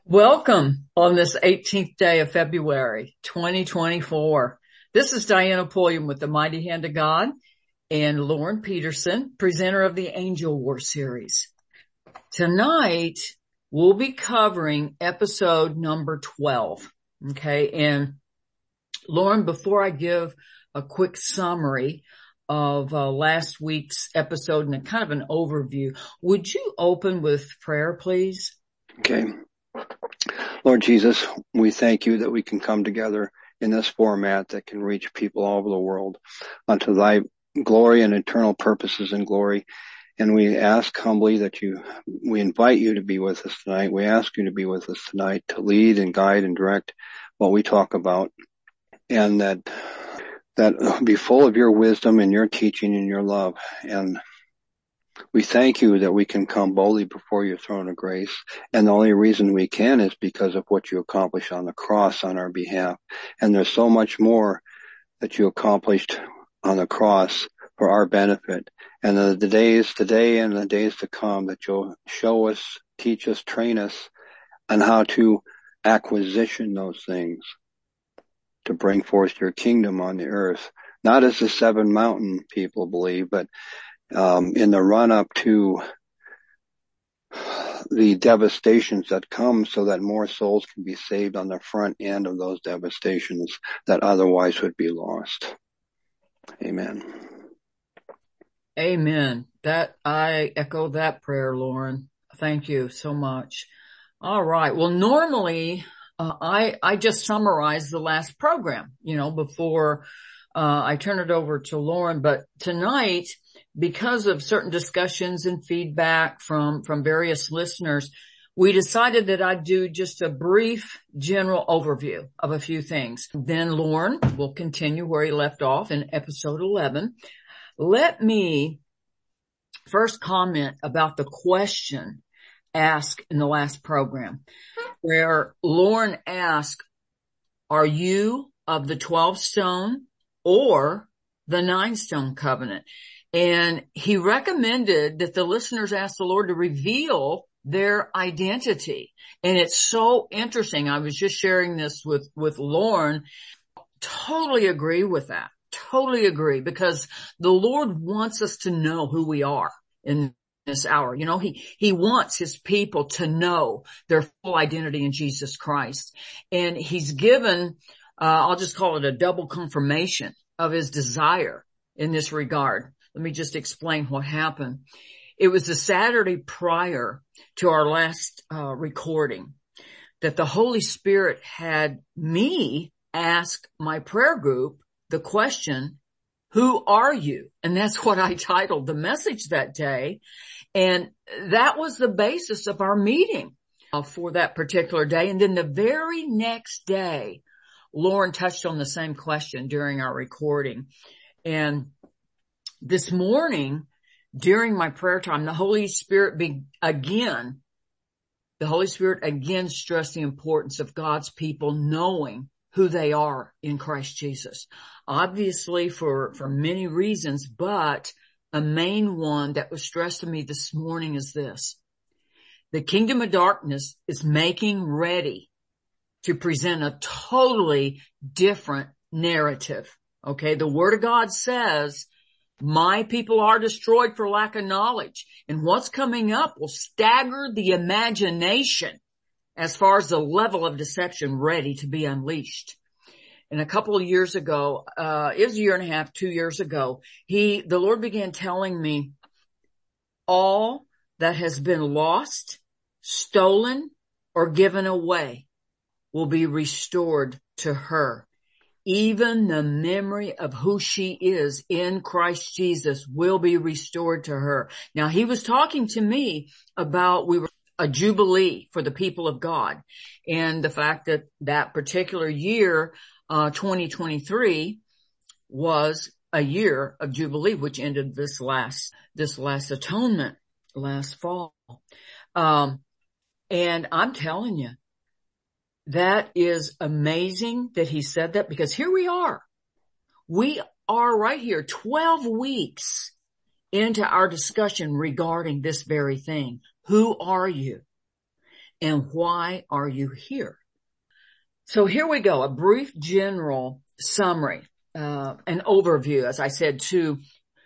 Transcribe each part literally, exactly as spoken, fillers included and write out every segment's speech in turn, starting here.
Welcome on this eighteenth day of February, twenty twenty-four. This is Diana Pulliam with the Mighty Hand of God and Lauren Peterson, presenter of the Angel War series. Tonight, we'll be covering episode number twelve. Okay. And Lauren, before I give a quick summary of uh, last week's episode and a kind of an overview, would you open with prayer, please? Okay. Lord Jesus, we thank you that we can come together in this format that can reach people all over the world unto thy glory and eternal purposes and glory. And we ask humbly that you, we invite you to be with us tonight. We ask you to be with us tonight to lead and guide and direct what we talk about, and that, that be full of your wisdom and your teaching and your love. And we thank you that we can come boldly before your throne of grace. And the only reason we can is because of what you accomplished on the cross on our behalf. And there's so much more that you accomplished on the cross for our benefit. And the, the days today and the days to come that you'll show us, teach us, train us on how to acquisition those things to bring forth your kingdom on the earth. Not as the seven mountain people believe, but Um, in the run up to the devastations that come so that more souls can be saved on the front end of those devastations that otherwise would be lost. Amen. Amen. That, I echo that prayer, Lauren. Thank you so much. All right. Well, normally, uh, I, I just summarize the last program, you know, before, uh, I turn it over to Lauren. But tonight, because of certain discussions and feedback from, from various listeners, we decided that I'd do just a brief general overview of a few things. Then Lauren will continue where he left off in episode eleven. Let me first comment about the question asked in the last program, where Lauren asked, are you of the twelve stone or the nine stone covenant? And he recommended that the listeners ask the Lord to reveal their identity. And it's so interesting. I was just sharing this with, with Lauren. Totally agree with that. Totally agree, because the Lord wants us to know who we are in this hour. You know, he, he wants his people to know their full identity in Jesus Christ. And he's given, uh, I'll just call it a double confirmation of his desire in this regard. Let me just explain what happened. It was the Saturday prior to our last uh, recording that the Holy Spirit had me ask my prayer group the question, who are you? And that's what I titled the message that day. And that was the basis of our meeting uh, for that particular day. And then the very next day, Lauren touched on the same question during our recording. And this morning, during my prayer time, the Holy Spirit be, again, the Holy Spirit again stressed the importance of God's people knowing who they are in Christ Jesus. Obviously for, for many reasons, but a main one that was stressed to me this morning is this. The kingdom of darkness is making ready to present a totally different narrative. Okay. The Word of God says, my people are destroyed for lack of knowledge. And what's coming up will stagger the imagination as far as the level of deception ready to be unleashed. And a couple of years ago, uh, it was a year and a half, two years ago, he, the Lord began telling me all that has been lost, stolen, or given away will be restored to her. Even the memory of who she is in Christ Jesus will be restored to her. Now, he was talking to me about we were a jubilee for the people of God, and the fact that that particular year, uh, twenty twenty-three, was a year of jubilee, which ended this last this last atonement last fall. Um, and I'm telling you, that is amazing that he said that, because here we are. We are right here twelve weeks into our discussion regarding this very thing. Who are you? And why are you here? So here we go. A brief general summary, uh, an overview, as I said, to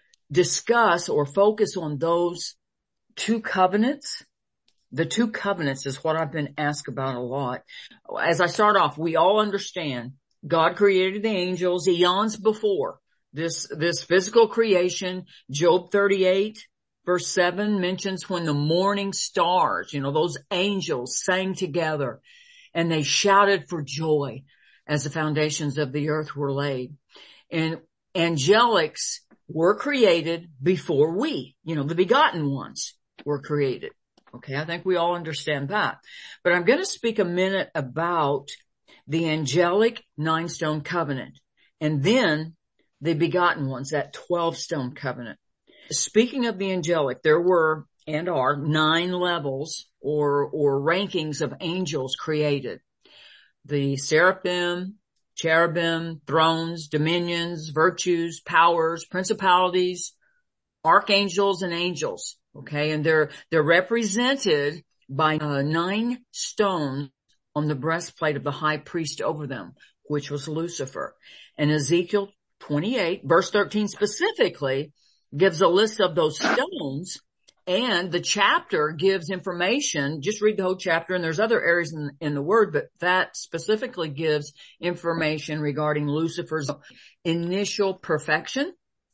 discuss or focus on those two covenants. The two covenants is what I've been asked about a lot. As I start off, we all understand God created the angels eons before this, this physical creation. Job thirty-eight verse seven mentions when the morning stars, you know, those angels sang together and they shouted for joy as the foundations of the earth were laid. And angelics were created before we, you know, the begotten ones were created. Okay, I think we all understand that. But I'm going to speak a minute about the angelic nine-stone covenant and then the begotten ones, that twelve-stone covenant. Speaking of the angelic, there were and are nine levels or, or rankings of angels created. The seraphim, cherubim, thrones, dominions, virtues, powers, principalities, archangels, and angels. Okay, and they're, they're represented by uh, nine stones on the breastplate of the high priest over them, which was Lucifer. And Ezekiel twenty-eight, verse thirteen specifically gives a list of those stones, and the chapter gives information. Just read the whole chapter, and there's other areas in, in the word, but that specifically gives information regarding Lucifer's initial perfection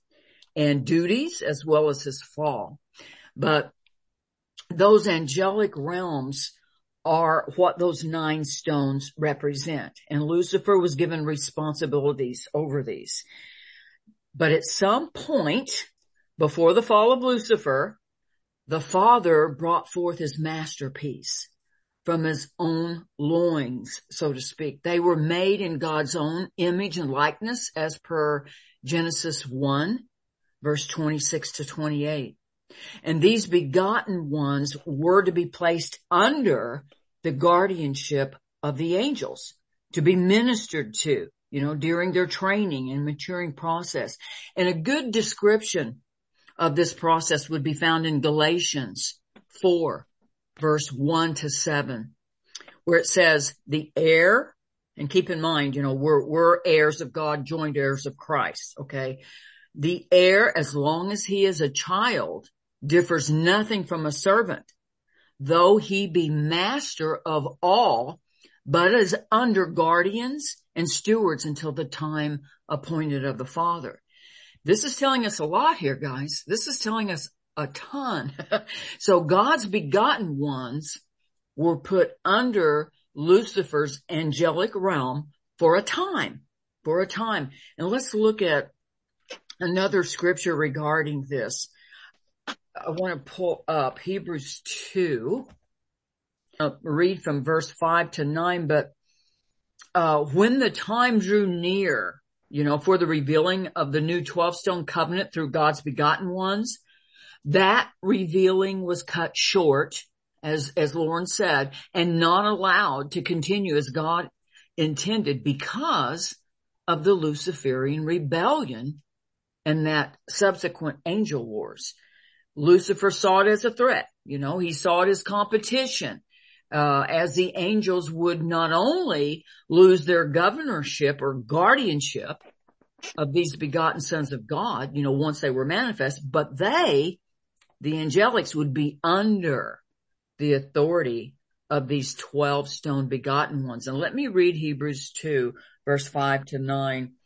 and duties as well as his fall. But those angelic realms are what those nine stones represent. And Lucifer was given responsibilities over these. But at some point before the fall of Lucifer, the Father brought forth his masterpiece from his own loins, so to speak. They were made in God's own image and likeness as per Genesis one, verse twenty-six to twenty-eight. And these begotten ones were to be placed under the guardianship of the angels, to be ministered to, you know, during their training and maturing process. And a good description of this process would be found in Galatians four, verse one to seven, where it says, the heir, and keep in mind, you know, we're, we're heirs of God, joint heirs of Christ, okay? The heir, as long as he is a child, differs nothing from a servant, though he be master of all, but is under guardians and stewards until the time appointed of the Father. This is telling us a lot here, guys. This is telling us a ton. So God's begotten ones were put under Lucifer's angelic realm for a time, for a time. And let's look at another scripture regarding this. I want to pull up Hebrews two, uh, read from verse five to nine, but, uh, when the time drew near, you know, for the revealing of the new twelve-stone covenant through God's begotten ones, that revealing was cut short, as, as Lauren said, and not allowed to continue as God intended because of the Luciferian rebellion and that subsequent angel wars. Lucifer saw it as a threat. You know, he saw it as competition, uh, as the angels would not only lose their governorship or guardianship of these begotten sons of God, you know, once they were manifest, but they, the angelics, would be under the authority of these twelve stone begotten ones. And let me read Hebrews two, verse five to nine.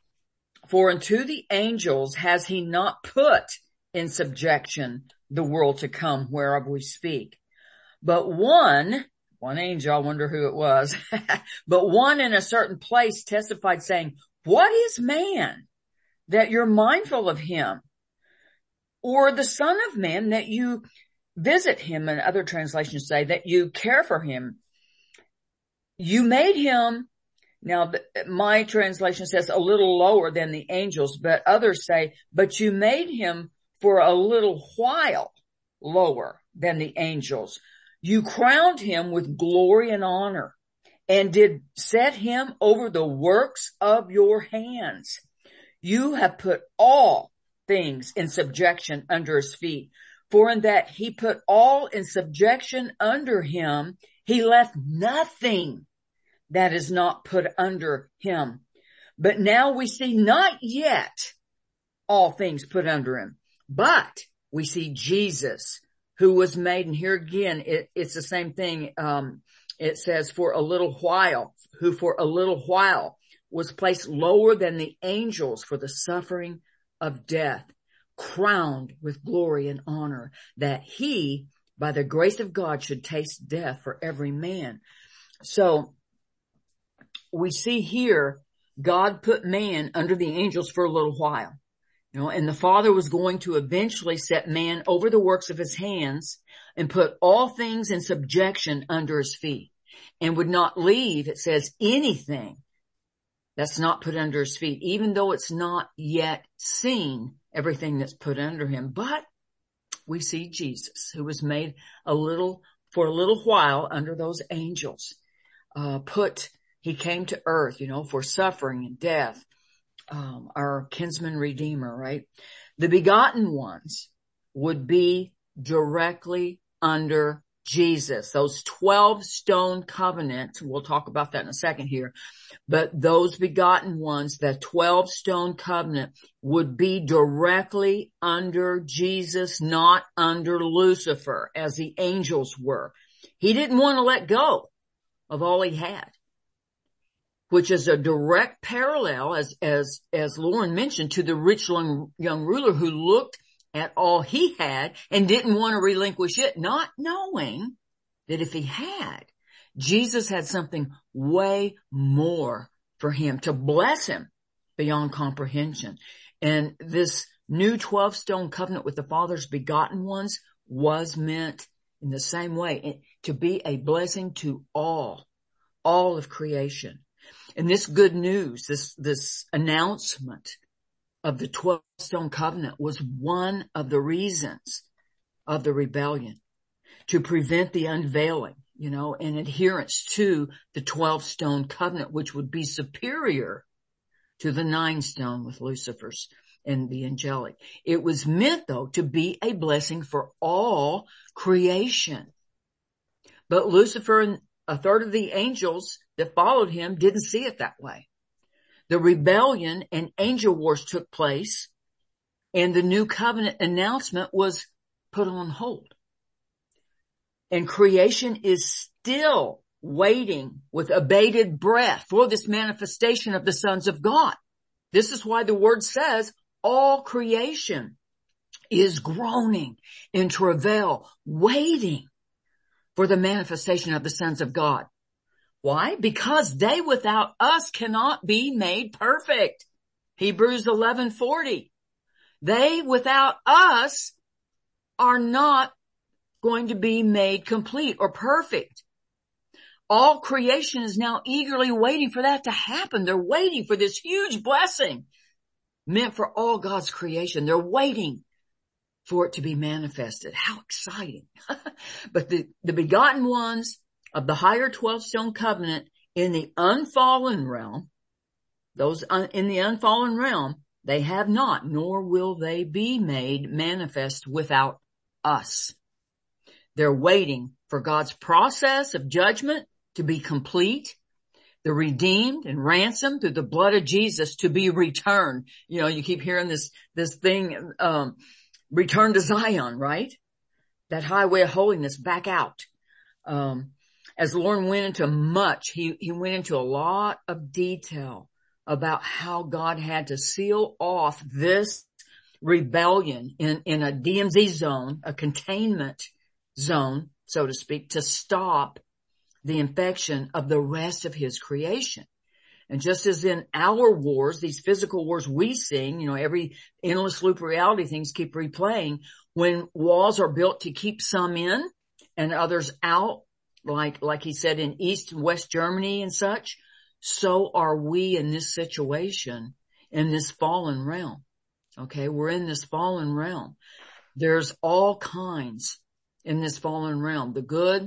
For unto the angels has he not put in subjection the world to come whereof we speak. But one, one angel, I wonder who it was, but one in a certain place testified saying, what is man that you're mindful of him? Or the son of man that you visit him? And other translations say that you care for him. You made him, now my translation says a little lower than the angels, but others say, but you made him for a little while lower than the angels. You crowned him with glory and honor and did set him over the works of your hands. You have put all things in subjection under his feet. For in that he put all in subjection under him, He left nothing that is not put under him. But now we see not yet all things put under him, but we see Jesus, who was made, and here again, it, it's the same thing. Um, it says for a little while, who for a little while was placed lower than the angels for the suffering of death, crowned with glory and honor, that he, by the grace of God, should taste death for every man. So we see here, God put man under the angels for a little while, you know, and the Father was going to eventually set man over the works of his hands and put all things in subjection under his feet, and would not leave, it says, anything that's not put under his feet, even though it's not yet seen, everything that's put under him. But we see Jesus, who was made a little, for a little while under those angels, uh, put, he came to earth, you know, for suffering and death, um, our kinsman redeemer, right? The begotten ones would be directly under Jesus. Those twelve stone covenants, we'll talk about that in a second here, but those begotten ones, that twelve stone covenant would be directly under Jesus, not under Lucifer, as the angels were. He didn't want to let go of all he had, which is a direct parallel, as, as, as Lauren mentioned, to the rich young, young ruler who looked at all he had and didn't want to relinquish it, not knowing that if he had, Jesus had something way more for him, to bless him beyond comprehension. And this new twelve stone covenant with the Father's begotten ones was meant in the same way to be a blessing to all, all of creation. And this good news, this, this announcement of the twelve stone covenant was one of the reasons of the rebellion, to prevent the unveiling, you know, and adherence to the twelve stone covenant, which would be superior to the nine stone with Lucifer's and the angelic. It was meant, though, to be a blessing for all creation. But Lucifer and a third of the angels that followed him didn't see it that way. The rebellion and angel wars took place, and the new covenant announcement was put on hold. And creation is still waiting with abated breath for this manifestation of the sons of God. This is why the word says all creation is groaning in travail, waiting for the manifestation of the sons of God. Why? Because they without us cannot be made perfect. Hebrews eleven forty. They without us are not going to be made complete or perfect. All creation is now eagerly waiting for that to happen. They're waiting for this huge blessing meant for all God's creation. They're waiting for it to be manifested. How exciting. But the, the begotten ones of the higher twelve stone covenant in the unfallen realm, those un, in the unfallen realm, they have not, nor will they be made manifest without us. They're waiting for God's process of judgment to be complete, the redeemed and ransomed through the blood of Jesus to be returned. You know, you keep hearing this, this thing, um, return to Zion, right? That highway of holiness back out. Um, as Lauren went into much, he, he went into a lot of detail about how God had to seal off this rebellion in, in a D M Z zone, a containment zone, so to speak, to stop the infection of the rest of his creation. And just as in our wars, these physical wars we sing, you know, every endless loop reality things keep replaying, when walls are built to keep some in and others out, like, like he said in East and West Germany and such, so are we in this situation, in this fallen realm. Okay. We're in this fallen realm. There's all kinds in this fallen realm, the good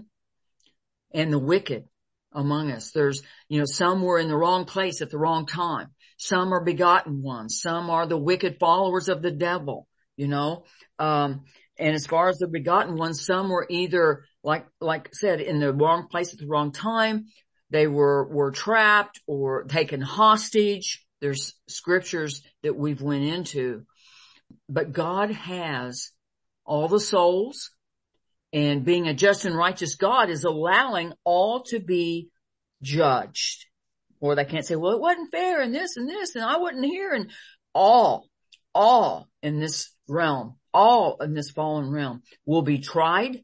and the wicked among us. There's, you know, some were in the wrong place at the wrong time. Some are begotten ones. Some are the wicked followers of the devil, you know. Um, and as far as the begotten ones, some were either like, like I said, in the wrong place at the wrong time. They were, were trapped or taken hostage. There's scriptures that we've went into, but God has all the souls, and being a just and righteous God is allowing all to be judged. Or they can't say, well, it wasn't fair and this and this and I wasn't here, and all, all in this realm, all in this fallen realm will be tried,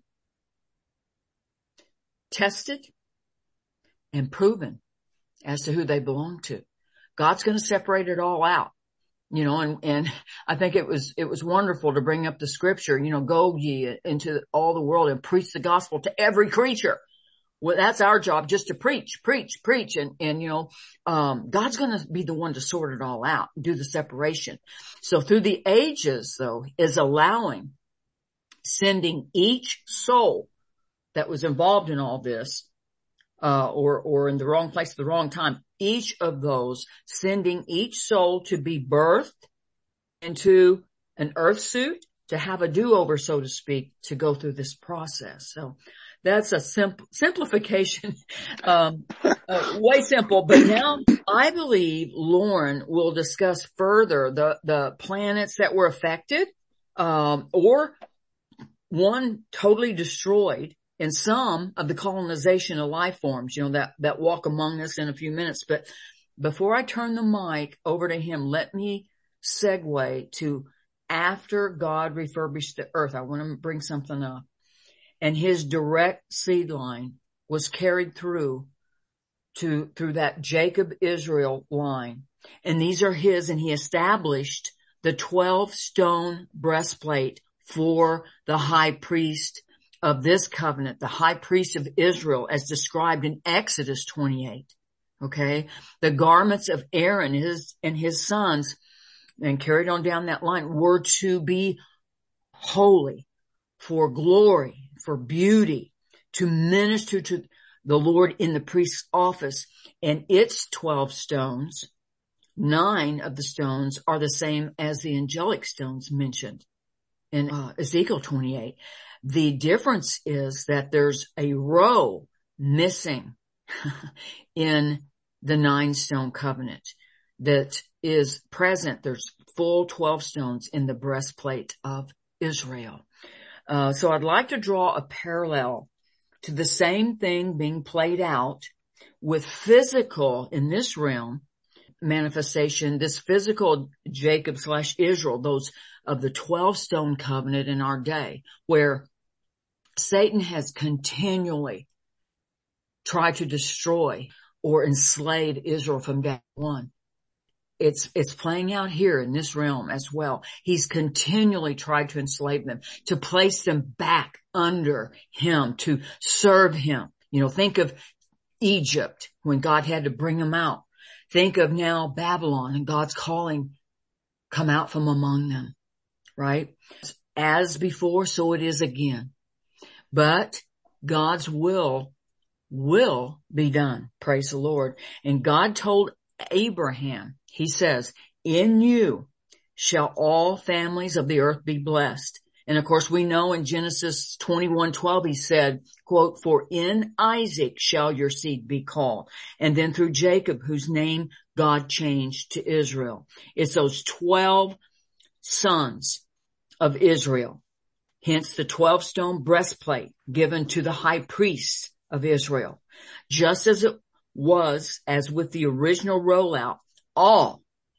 tested, and proven as to who they belong to. God's going to separate it all out, you know, and, and I think it was, it was wonderful to bring up the scripture, you know, go ye into all the world and preach the gospel to every creature. Well, that's our job, just to preach, preach, preach. And, and, you know, um, God's going to be the one to sort it all out, do the separation. So through the ages, though, is allowing, sending each soul that was involved in all this, uh, or, or in the wrong place at the wrong time, each of those, sending each soul to be birthed into an earth suit, to have a do-over, so to speak, to go through this process. So, that's a simple simplification, um, uh, way simple. But now I believe Lauren will discuss further the, the planets that were affected, um, or one totally destroyed, and some of the colonization of life forms, you know, that, that walk among us in a few minutes. But before I turn the mic over to him, let me segue to after God refurbished the earth. I want to bring something up. And his direct seed line was carried through to, through that Jacob Israel line. And these are his, and he established the twelve stone breastplate for the high priest of this covenant, the high priest of Israel, as described in Exodus twenty-eight. Okay. The garments of Aaron, his, and his sons, and carried on down that line, were to be holy, for glory, for beauty, to minister to the Lord in the priest's office. And its twelve stones, nine of the stones are the same as the angelic stones mentioned in uh, Ezekiel twenty-eight. The difference is that there's a row missing in the nine stone covenant that is present. There's full twelve stones in the breastplate of Israel. Uh, so I'd like to draw a parallel to the same thing being played out with physical, in this realm, manifestation, this physical Jacob slash Israel, those of the twelve stone covenant in our day, where Satan has continually tried to destroy or enslave Israel from day one. It's, it's playing out here in this realm as well. He's continually tried to enslave them, to place them back under him, to serve him. You know, think of Egypt when God had to bring them out. Think of now Babylon and God's calling, come out from among them, right? As before, so it is again. But God's will, will be done. Praise the Lord. And God told Abraham, he says, in you shall all families of the earth be blessed. And of course we know in Genesis twenty-one twelve, he said, quote, for in Isaac shall your seed be called. And then through Jacob, whose name God changed to Israel. It's those twelve sons of Israel. Hence the twelve stone breastplate given to the high priests of Israel. Just as it was, as with the original rollout, all,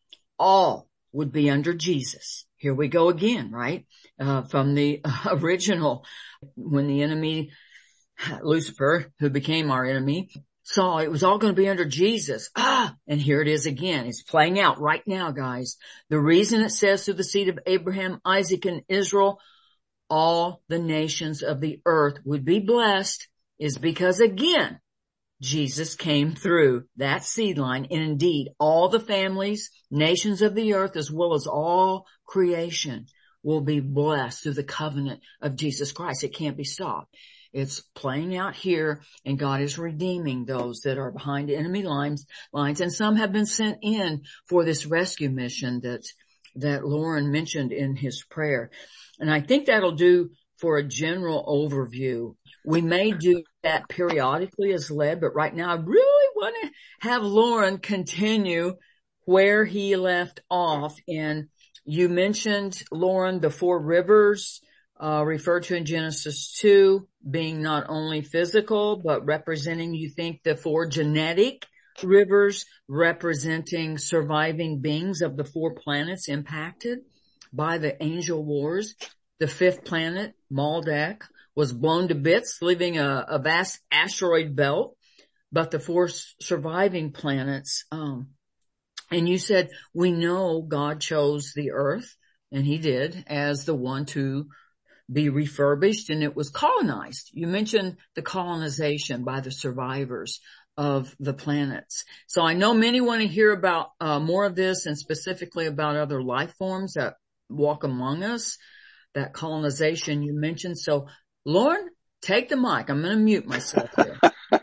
all would be under Jesus. Here we go again, right? Uh, from the uh, original, when the enemy, Lucifer, who became our enemy, saw it was all going to be under Jesus. Ah, and here it is again. It's playing out right now, guys. The reason it says through the seed of Abraham, Isaac, and Israel, all the nations of the earth would be blessed is because, again, Jesus came through that seed line, and indeed all the families, nations of the earth, as well as all creation will be blessed through the covenant of Jesus Christ. It can't be stopped. It's playing out here, and God is redeeming those that are behind enemy lines, lines, and some have been sent in for this rescue mission that, that Lauren mentioned in his prayer. And I think that'll do for a general overview. we may do that periodically as led, but right now I really want to have Loren continue where he left off. And you mentioned, Loren, the four rivers, uh, referred to in Genesis two, being not only physical, but representing, you think, the four genetic rivers representing surviving beings of the four planets impacted by the angel wars. The fifth planet, Maldek, was blown to bits, leaving a, a vast asteroid belt. But the four surviving planets, um, and you said, we know God chose the earth, and he did, as the one to be refurbished, and it was colonized. You mentioned the colonization by the survivors of the planets. So I know many want to hear about uh, more of this, and specifically about other life forms that walk among us, that colonization you mentioned. So Loren, take the mic. I'm going to mute myself here.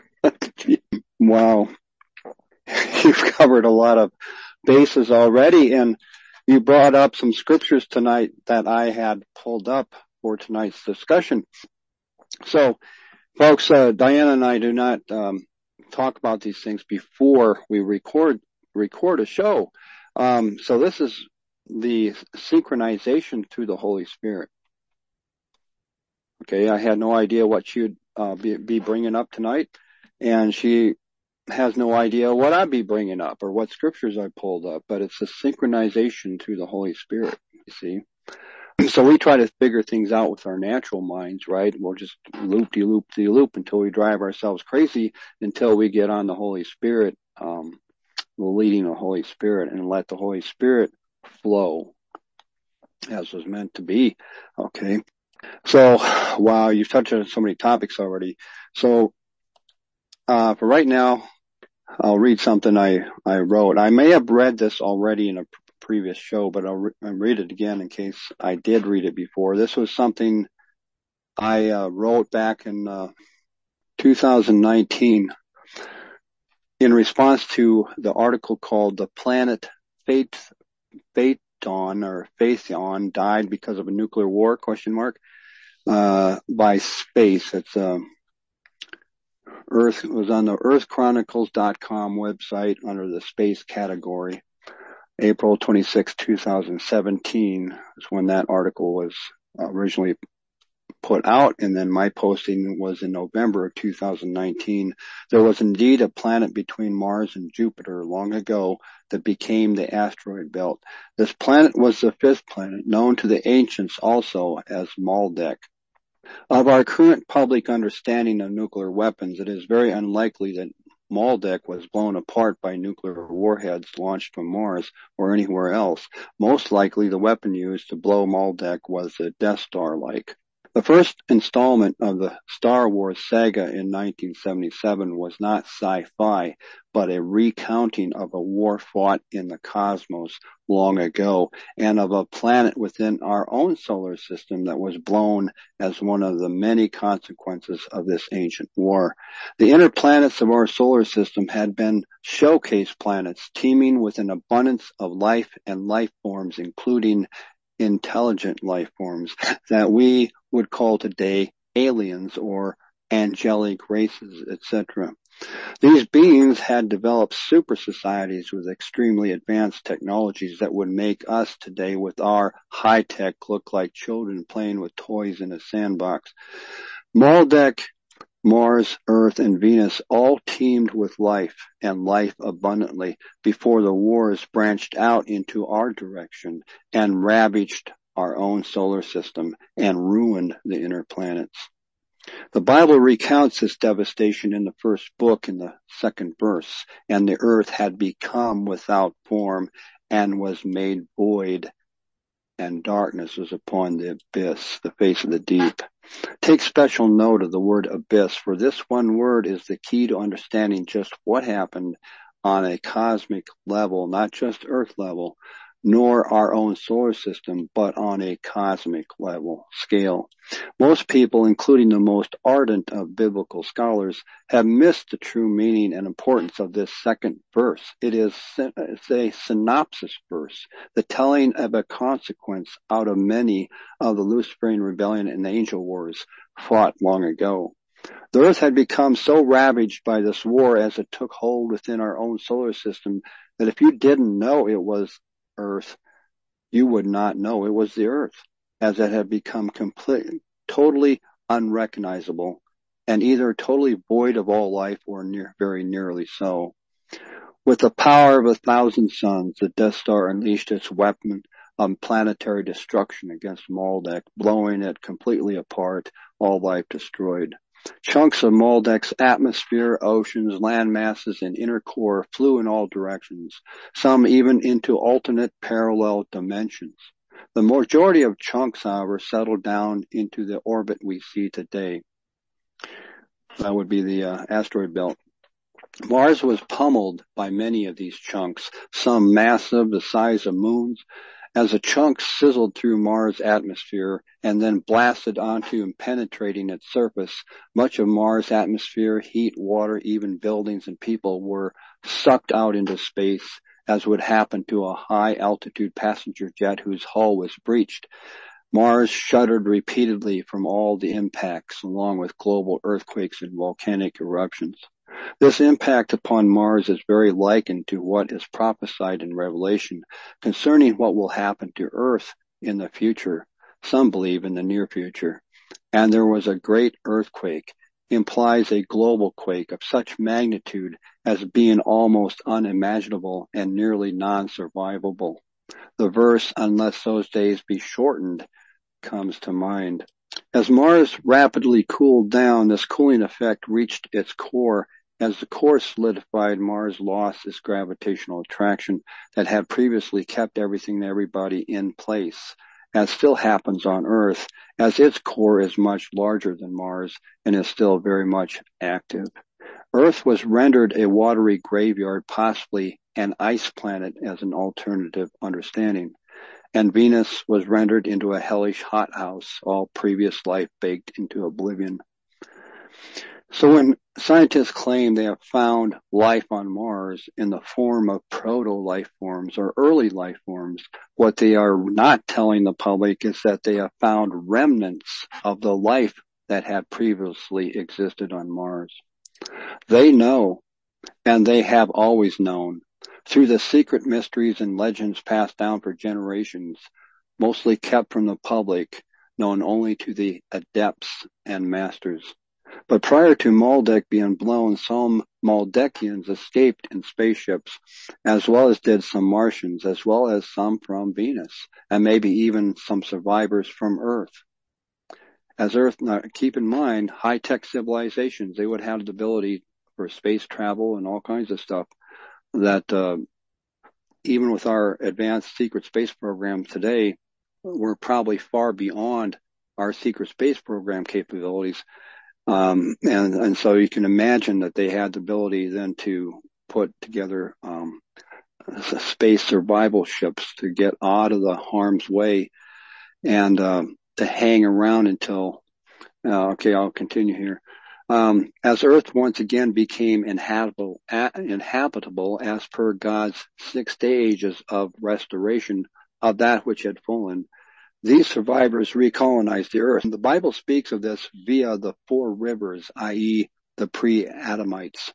Wow. You've covered a lot of bases already, and you brought up some scriptures tonight that I had pulled up for tonight's discussion. So, folks, uh, Diana and I do not um, talk about these things before we record record a show. Um, so this is the synchronization through the Holy Spirit. Okay, I had no idea what she'd uh, be, be bringing up tonight, and she has no idea what I'd be bringing up or what scriptures I pulled up, but it's a synchronization through the Holy Spirit, you see. So we try to figure things out with our natural minds, right? We'll just loop-de-loop-de-loop until we drive ourselves crazy, until we get on the Holy Spirit, um, the leading of the Holy Spirit, and let the Holy Spirit flow as was meant to be. Okay. So, wow, you've touched on so many topics already. So, uh, for right now, I'll read something I, I wrote. I may have read this already in a previous show, but I'll, re- I'll read it again in case I did read it before. This was something I uh, wrote back in uh, two thousand nineteen in response to the article called "The Planet Faith, Phaethon or Phaethon Died Because of a Nuclear War?" Question mark uh, by Space. It's um, Earth. It was on the earth chronicles dot com website under the space category. April twenty-sixth, twenty seventeen is when that article was originally put out, and then my posting was in November of two thousand nineteen. There was indeed a planet between Mars and Jupiter long ago that became the asteroid belt. This planet was the fifth planet, known to the ancients also as Maldek. Of our current public understanding of nuclear weapons, it is very unlikely that Maldek was blown apart by nuclear warheads launched from Mars or anywhere else. Most likely the weapon used to blow Maldek was the Death Star-like. The first installment of the Star Wars saga in nineteen seventy-seven was not sci-fi, but a recounting of a war fought in the cosmos long ago, and of a planet within our own solar system that was blown as one of the many consequences of this ancient war. The inner planets of our solar system had been showcase planets teeming with an abundance of life and life forms, including intelligent life forms that we would call today aliens or angelic races, et cetera. These beings had developed super societies with extremely advanced technologies that would make us today with our high tech look like children playing with toys in a sandbox. Maldek, Mars, Earth, and Venus all teemed with life and life abundantly before the wars branched out into our direction and ravaged our own solar system and ruined the inner planets. The Bible recounts this devastation in the first book in the second verse, and the earth had become without form and was made void, and darkness was upon the abyss, the face of the deep. Take special note of the word abyss, for this one word is the key to understanding just what happened on a cosmic level, not just earth level, nor our own solar system, but on a cosmic level scale. Most people, including the most ardent of biblical scholars, have missed the true meaning and importance of this second verse. It is it's a synopsis verse, the telling of a consequence out of many of the Luciferian rebellion and angel wars fought long ago. The Earth had become so ravaged by this war as it took hold within our own solar system that if you didn't know it was Earth, you would not know it was the Earth, as it had become completely, totally unrecognizable and either totally void of all life or near, very nearly so. With the power of a thousand suns, the Death Star unleashed its weapon of planetary destruction against Maldek, blowing it completely apart, all life destroyed. Chunks of Maldek's atmosphere, oceans, land masses, and inner core flew in all directions, some even into alternate parallel dimensions. The majority of chunks, however, settled down into the orbit we see today. That would be the uh, asteroid belt. Mars was pummeled by many of these chunks, some massive, the size of moons. As the chunks sizzled through Mars' atmosphere and then blasted onto and penetrating its surface, much of Mars' atmosphere, heat, water, even buildings and people were sucked out into space, as would happen to a high-altitude passenger jet whose hull was breached. Mars shuddered repeatedly from all the impacts, along with global earthquakes and volcanic eruptions. This impact upon Mars is very likened to what is prophesied in Revelation concerning what will happen to Earth in the future. Some believe in the near future. And there was a great earthquake, implies a global quake of such magnitude as being almost unimaginable and nearly non-survivable. The verse, unless those days be shortened, comes to mind. As Mars rapidly cooled down, this cooling effect reached its core. As the core solidified, Mars lost its gravitational attraction that had previously kept everything and everybody in place, as still happens on Earth, as its core is much larger than Mars and is still very much active. Earth was rendered a watery graveyard, possibly an ice planet as an alternative understanding, and Venus was rendered into a hellish hothouse, all previous life baked into oblivion. So when scientists claim they have found life on Mars in the form of proto-life forms or early life forms, what they are not telling the public is that they have found remnants of the life that had previously existed on Mars. They know, and they have always known, through the secret mysteries and legends passed down for generations, mostly kept from the public, known only to the adepts and masters. But prior to Maldek being blown, some Maldekians escaped in spaceships, as well as did some Martians, as well as some from Venus, and maybe even some survivors from Earth. As Earth, now keep in mind, high-tech civilizations, they would have the ability for space travel and all kinds of stuff that uh, even with our advanced secret space program today, we're probably far beyond our secret space program capabilities. Um, and, and so you can imagine that they had the ability then to put together, um, space survival ships to get out of the harm's way and, um, to hang around until, uh, okay, I'll continue here. Um, as Earth once again became inhabitable, inhabitable as per God's six stages of restoration of that which had fallen, these survivors recolonized the Earth. The Bible speaks of this via the four rivers, that is the pre-Adamites.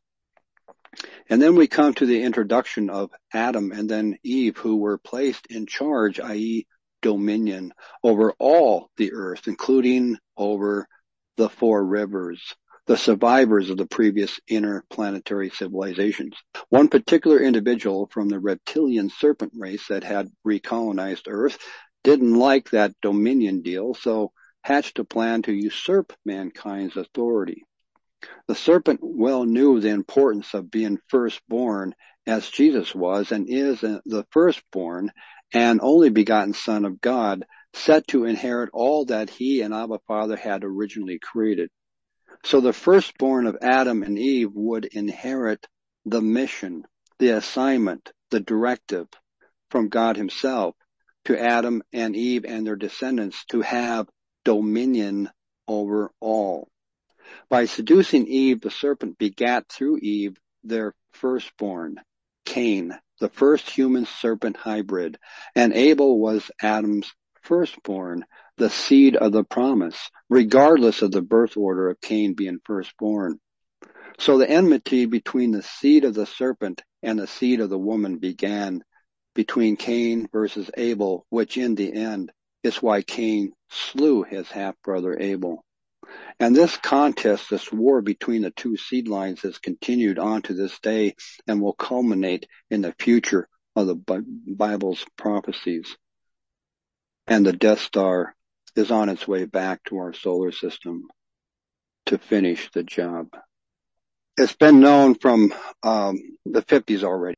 And then we come to the introduction of Adam and then Eve, who were placed in charge, that is dominion, over all the Earth, including over the four rivers, the survivors of the previous interplanetary civilizations. One particular individual from the reptilian serpent race that had recolonized Earth didn't like that dominion deal, so hatched a plan to usurp mankind's authority. The serpent well knew the importance of being firstborn, as Jesus was and is the firstborn and only begotten Son of God, set to inherit all that he and Abba Father had originally created. So the firstborn of Adam and Eve would inherit the mission, the assignment, the directive from God himself to Adam and Eve and their descendants to have dominion over all. By seducing Eve, the serpent begat through Eve their firstborn, Cain, the first human serpent hybrid, and Abel was Adam's firstborn, the seed of the promise, regardless of the birth order of Cain being firstborn. So the enmity between the seed of the serpent and the seed of the woman began between Cain versus Abel, which in the end is why Cain slew his half-brother Abel. And this contest, this war between the two seed lines has continued on to this day and will culminate in the future of the Bible's prophecies. And the Death Star is on its way back to our solar system to finish the job. It's been known from um, the fifties already.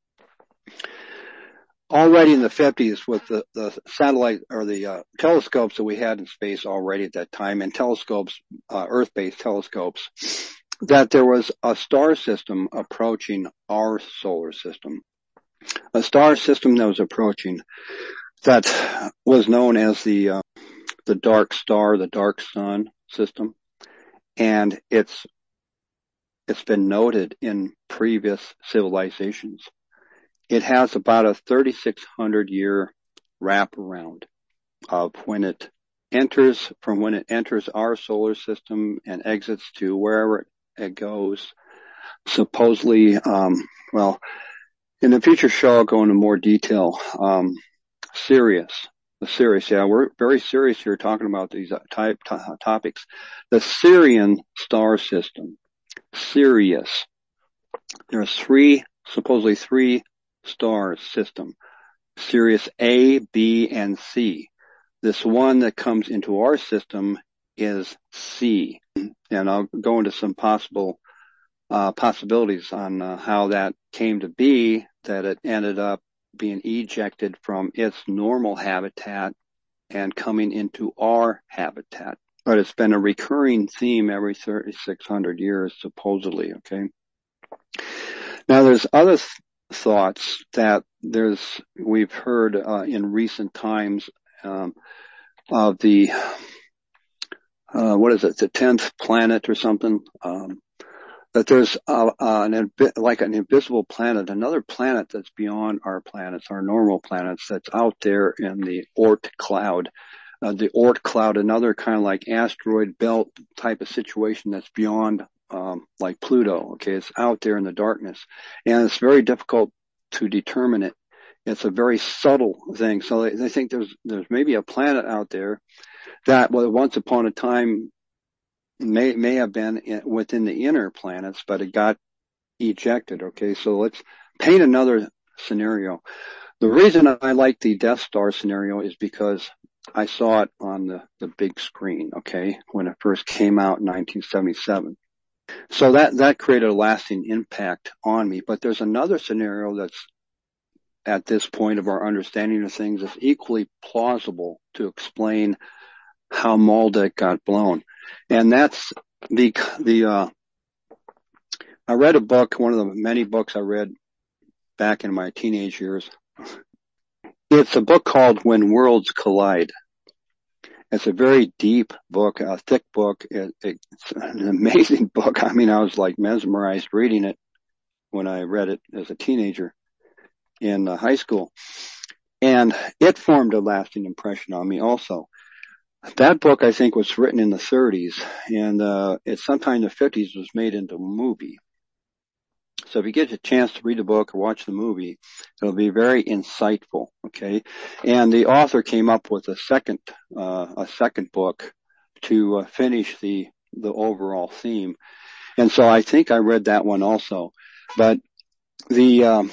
Already in the fifties with the, the satellite or the uh, telescopes that we had in space already at that time, and telescopes, uh, Earth-based telescopes, that there was a star system approaching our solar system. A star system that was approaching that was known as the uh, the dark star, the dark sun system, and it's it's been noted in previous civilizations. It has about a thirty-six hundred year wraparound of when it enters, from when it enters our solar system and exits to wherever it goes. Supposedly, um, well, in the future show, I'll go into more detail. Um, Sirius, the Sirius, yeah, we're very serious here talking about these type t- topics. The Sirian star system, Sirius. There's three, supposedly three star system, Sirius A, B, and C. This one that comes into our system is C, and I'll go into some possible uh, possibilities on uh, how that came to be, that it ended up being ejected from its normal habitat and coming into our habitat. But it's been a recurring theme every thirty-six hundred years, supposedly, okay? Now there's other th- thoughts that there's, we've heard uh, in recent times um, of the, uh, what is it, the tenth planet or something, um, that there's uh, uh, an like an invisible planet, another planet that's beyond our planets, our normal planets, that's out there in the Oort cloud. Uh, the Oort cloud, another kind of like asteroid belt type of situation that's beyond um, like Pluto. Okay, it's out there in the darkness, and it's very difficult to determine it. It's a very subtle thing. So they, they think there's there's maybe a planet out there that, well, once upon a time may may have been in, within the inner planets, but it got ejected. Okay, so let's paint another scenario. The reason I like the Death Star scenario is because I saw it on the, the big screen, okay, when it first came out in nineteen seventy-seven. So that, that created a lasting impact on me. But there's another scenario that's at this point of our understanding of things is equally plausible to explain how Maldek got blown. And that's the, the, uh, I read a book, one of the many books I read back in my teenage years. It's a book called When Worlds Collide. It's a very deep book, a thick book. It, it's an amazing book. I mean, I was like mesmerized reading it when I read it as a teenager in uh, high school. And it formed a lasting impression on me also. That book, I think, was written in the thirties, and uh, it sometime in the fifties was made into a movie. So if you get a chance to read the book or watch the movie, it'll be very insightful, okay? And the author came up with a second, uh, a second book to uh, finish the, the overall theme. And so I think I read that one also. But the, um,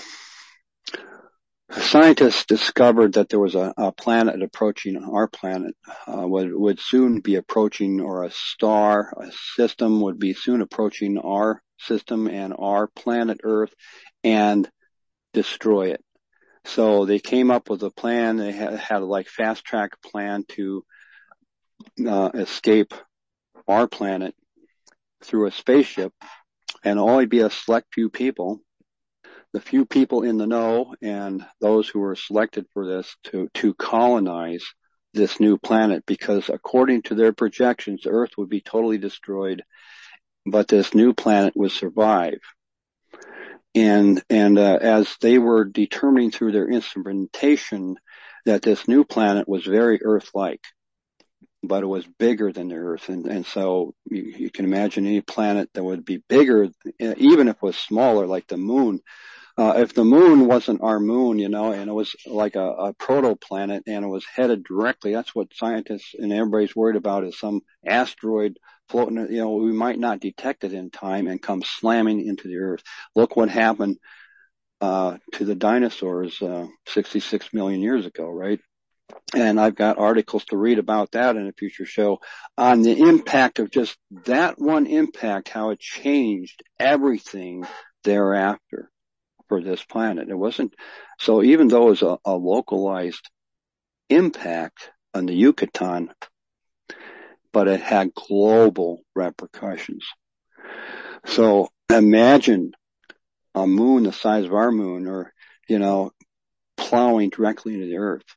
scientists discovered that there was a, a planet approaching our planet, uh, would, would soon be approaching, or a star, a system would be soon approaching our system and our planet Earth and destroy it. So they came up with a plan. They had, had a like fast track plan to uh, escape our planet through a spaceship, and only be a select few people, the few people in the know and those who were selected for this to, to colonize this new planet, because according to their projections, the Earth would be totally destroyed, but this new planet would survive. And, and, uh, as they were determining through their instrumentation that this new planet was very Earth-like, but it was bigger than the Earth. And, and so you, you can imagine any planet that would be bigger, even if it was smaller, like the moon. Uh, if the moon wasn't our moon, you know, and it was like a, a protoplanet and it was headed directly, that's what scientists and everybody's worried about, is some asteroid floating, you know, we might not detect it in time and come slamming into the Earth. Look what happened, uh, to the dinosaurs, uh, sixty-six million years ago, right? And I've got articles to read about that in a future show on the impact of just that one impact, how it changed everything thereafter for this planet. It wasn't, so even though it was a, a localized impact on the Yucatan, but it had global repercussions. So imagine a moon the size of our moon, or, you know, plowing directly into the Earth.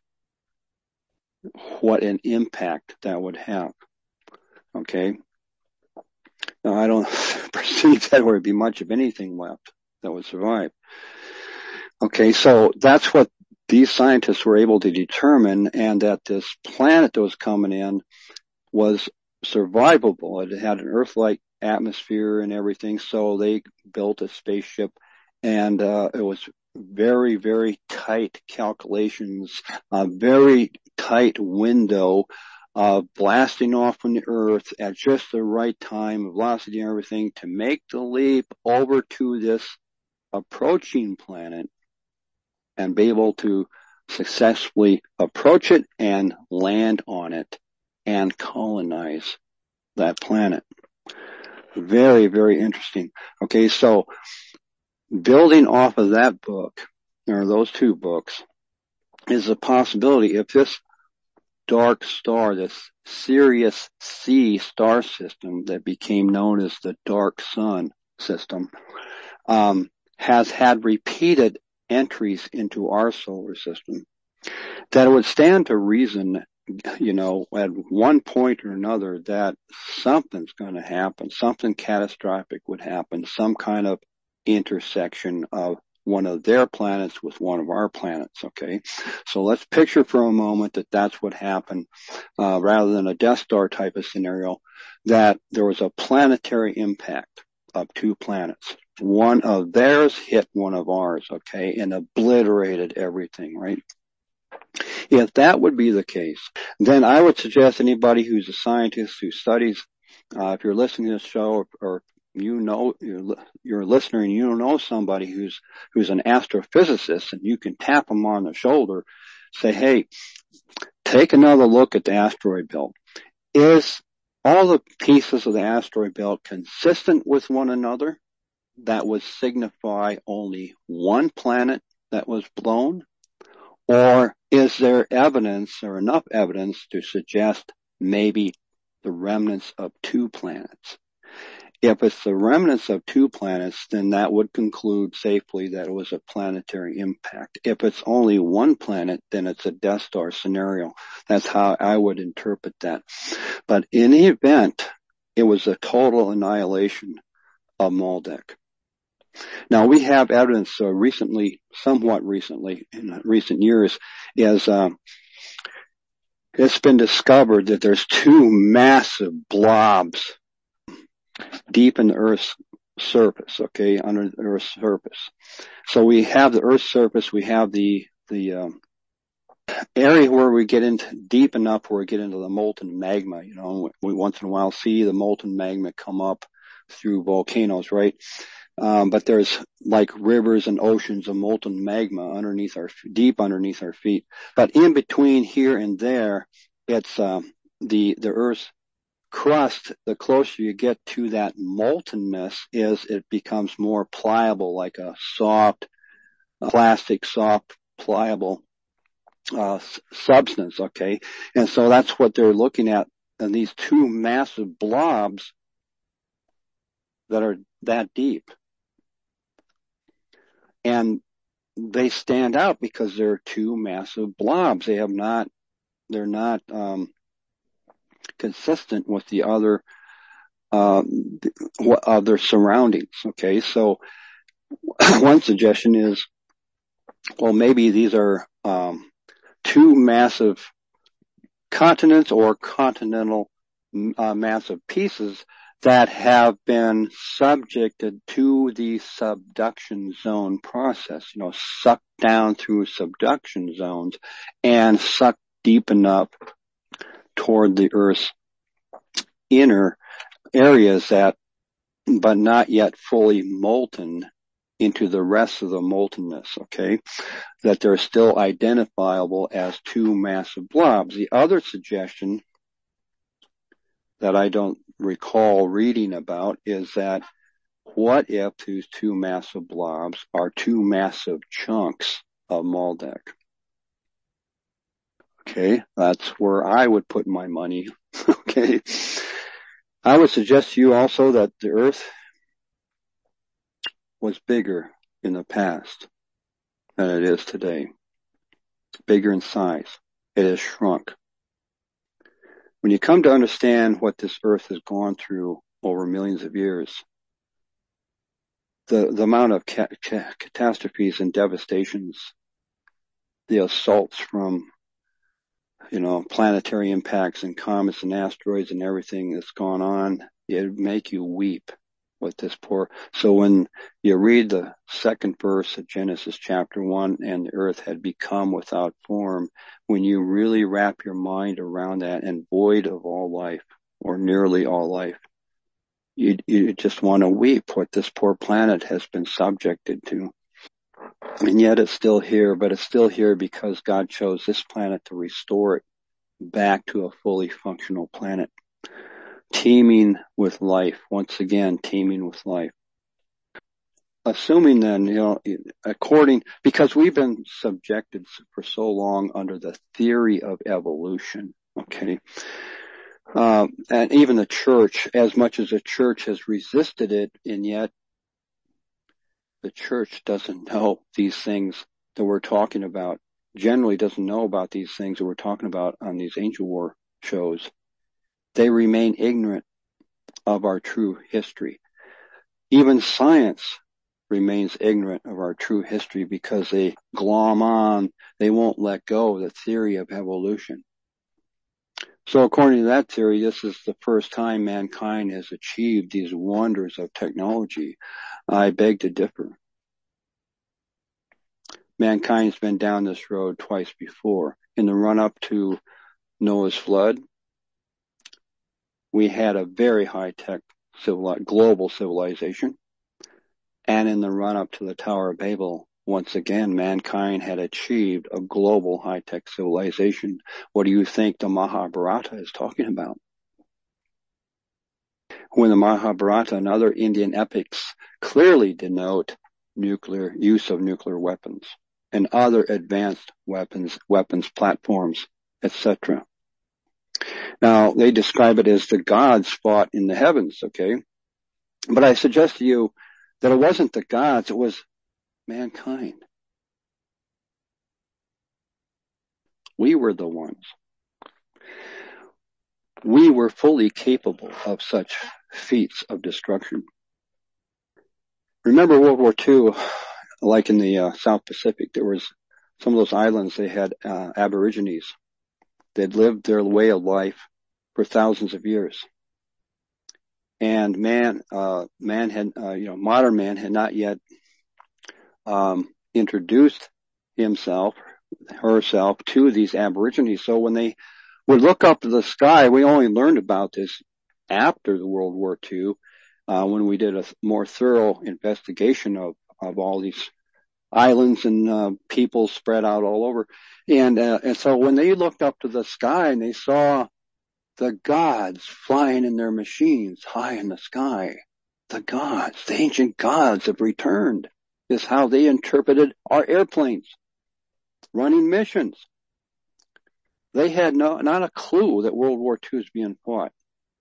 What an impact that would have. Okay. Now, I don't perceive that there would be much of anything left that would survive. Okay, so that's what these scientists were able to determine, and that this planet that was coming in was survivable. It had an Earth-like atmosphere and everything, so they built a spaceship, and uh, it was very, very tight calculations, a very tight window of blasting off from the Earth at just the right time, velocity and everything, to make the leap over to this approaching planet and be able to successfully approach it and land on it and colonize that planet. Very, very interesting. Okay, so building off of that book, or those two books, is a possibility. If this dark star, this Sirius C star system that became known as the Dark Sun system, um, has had repeated entries into our solar system, that it would stand to reason, you know, at one point or another, that something's going to happen, something catastrophic would happen, some kind of intersection of one of their planets with one of our planets. Okay, so let's picture for a moment that that's what happened, uh, rather than a Death Star type of scenario, that there was a planetary impact of two planets. One of theirs hit one of ours, okay, and obliterated everything, right? If that would be the case, then I would suggest anybody who's a scientist who studies, uh, if you're listening to this show, or, or you know, you're, you're a listener and you know somebody who's, who's an astrophysicist, and you can tap them on the shoulder, say, hey, take another look at the asteroid belt. Is all the pieces of the asteroid belt consistent with one another? That would signify only one planet that was blown? Or is there evidence, or enough evidence, to suggest maybe the remnants of two planets? If it's the remnants of two planets, then that would conclude safely that it was a planetary impact. If it's only one planet, then it's a Death Star scenario. That's how I would interpret that. But in the event, it was a total annihilation of Maldek. Now, we have evidence uh, recently, somewhat recently, in recent years, is uh, it's been discovered that there's two massive blobs deep in the Earth's surface, okay, under the Earth's surface. So we have the Earth's surface, we have the the um, area where we get into deep enough where we get into the molten magma. You know, we once in a while see the molten magma come up through volcanoes, right? Um, but there's like rivers and oceans of molten magma underneath our, deep underneath our feet. But in between here and there, it's, um, the, the Earth's crust. The closer you get to that moltenness is it becomes more pliable, like a soft, plastic, soft, pliable, uh, substance. Okay. And so that's what they're looking at. And these two massive blobs that are that deep. And they stand out because they're two massive blobs. They have not, they're not, um, consistent with the other, um, other surroundings. Okay. So one suggestion is, well, maybe these are, um, two massive continents or continental uh, massive pieces that have been subjected to the subduction zone process, you know, sucked down through subduction zones and sucked deep enough toward the Earth's inner areas that, but not yet fully molten into the rest of the moltenness, okay, that they're still identifiable as two massive blobs. The other suggestion that I don't recall reading about is that what if these two massive blobs are two massive chunks of Maldek? Okay, that's where I would put my money. Okay, I would suggest to you also that the Earth was bigger in the past than it is today. It's bigger in size. It has shrunk. When you come to understand what this Earth has gone through over millions of years, the, the amount of ca- ca- catastrophes and devastations, the assaults from, you know, planetary impacts and comets and asteroids and everything that's gone on, it'd make you weep with this poor. So when you read the second verse of Genesis chapter one, and the earth had become without form, when you really wrap your mind around that and void of all life, or nearly all life, you, you just want to weep what this poor planet has been subjected to. And yet it's still here, but it's still here because God chose this planet to restore it back to a fully functional planet, teeming with life, once again, teeming with life. Assuming then, you know, according, because we've been subjected for so long under the theory of evolution, okay, um, and even the church, as much as the church has resisted it, and yet the church doesn't know these things that we're talking about, generally doesn't know about these things that we're talking about on these angel war shows. They remain ignorant of our true history. Even science remains ignorant of our true history because they glom on, they won't let go of the theory of evolution. So according to that theory, this is the first time mankind has achieved these wonders of technology. I beg to differ. Mankind's been down this road twice before. In the run-up to Noah's flood, we had a very high-tech civil, global civilization. And in the run-up to the Tower of Babel, once again, mankind had achieved a global high-tech civilization. What do you think the Mahabharata is talking about? When the Mahabharata and other Indian epics clearly denote nuclear use of nuclear weapons and other advanced weapons, weapons platforms, et cetera. Now, they describe it as the gods fought in the heavens, okay? But I suggest to you that it wasn't the gods, it was mankind. We were the ones. We were fully capable of such feats of destruction. Remember World War Two, like in the uh, South Pacific, there was some of those islands, they had uh, aborigines. They'd lived their way of life for thousands of years. And man, uh, man had, uh, you know, modern man had not yet, um, introduced himself, herself to these aborigines. So when they would look up to the sky, we only learned about this after the World War Two, uh, when we did a more thorough investigation of, of all these islands and, uh, people spread out all over. And, uh, and so when they looked up to the sky and they saw the gods flying in their machines high in the sky. The gods, the ancient gods have returned, is how they interpreted our airplanes running missions. They had no, not a clue that World War Two is being fought.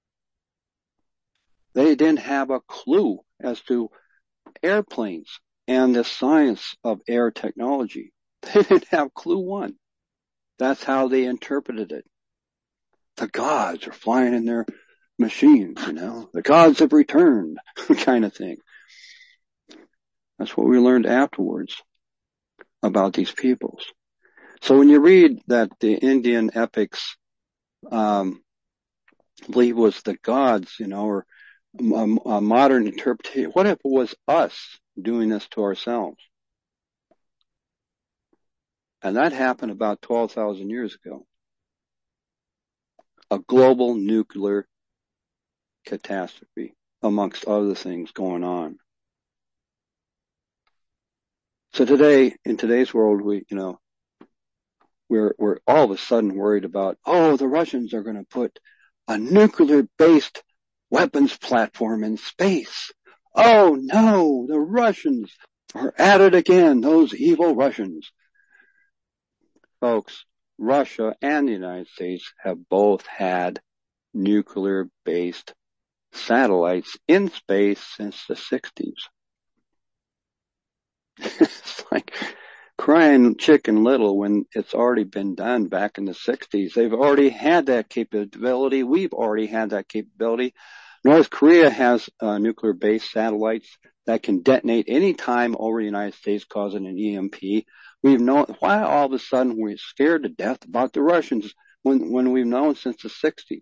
They didn't have a clue as to airplanes and the science of air technology. They didn't have clue one. That's how they interpreted it. The gods are flying in their machines, you know. The gods have returned, kind of thing. That's what we learned afterwards about these peoples. So when you read that the Indian epics, um, I believe it was the gods, you know, or a, a modern interpretation, what if it was us doing this to ourselves? And that happened about twelve thousand years ago. A global nuclear catastrophe, amongst other things going on. So today, in today's world, we, you know, we're, we're all of a sudden worried about, oh, the Russians are going to put a nuclear-based weapons platform in space. Oh no, the Russians are at it again, those evil Russians. Folks, Russia and the United States have both had nuclear-based satellites in space since the sixties. It's like crying chicken little when it's already been done back in the sixties. They've already had that capability. We've already had that capability. North Korea has uh, nuclear-based satellites that can detonate any time over the United States, causing an E M P. We've known, why all of a sudden we're scared to death about the Russians when, when we've known since the sixties?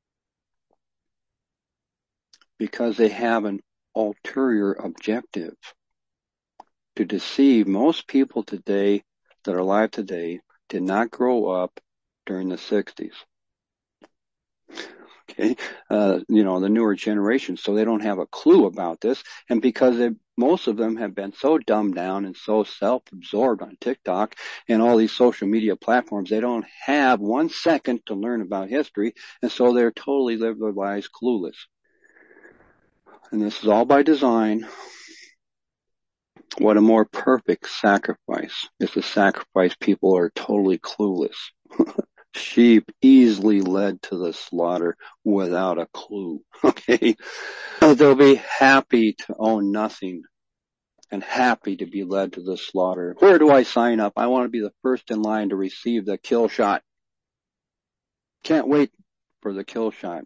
Because they have an ulterior objective to deceive. Most people today that are alive today did not grow up during the sixties. Okay, uh, you know, the newer generation, so they don't have a clue about this. And because they, most of them have been so dumbed down and so self-absorbed on TikTok and all these social media platforms, they don't have one second to learn about history, and so they're totally live their lives clueless. And this is all by design. What a more perfect sacrifice is to sacrifice people are totally clueless. Sheep easily led to the slaughter without a clue. Okay. They'll be happy to own nothing and happy to be led to the slaughter. Where do I sign up? I want to be the first in line to receive the kill shot. Can't wait for the kill shot.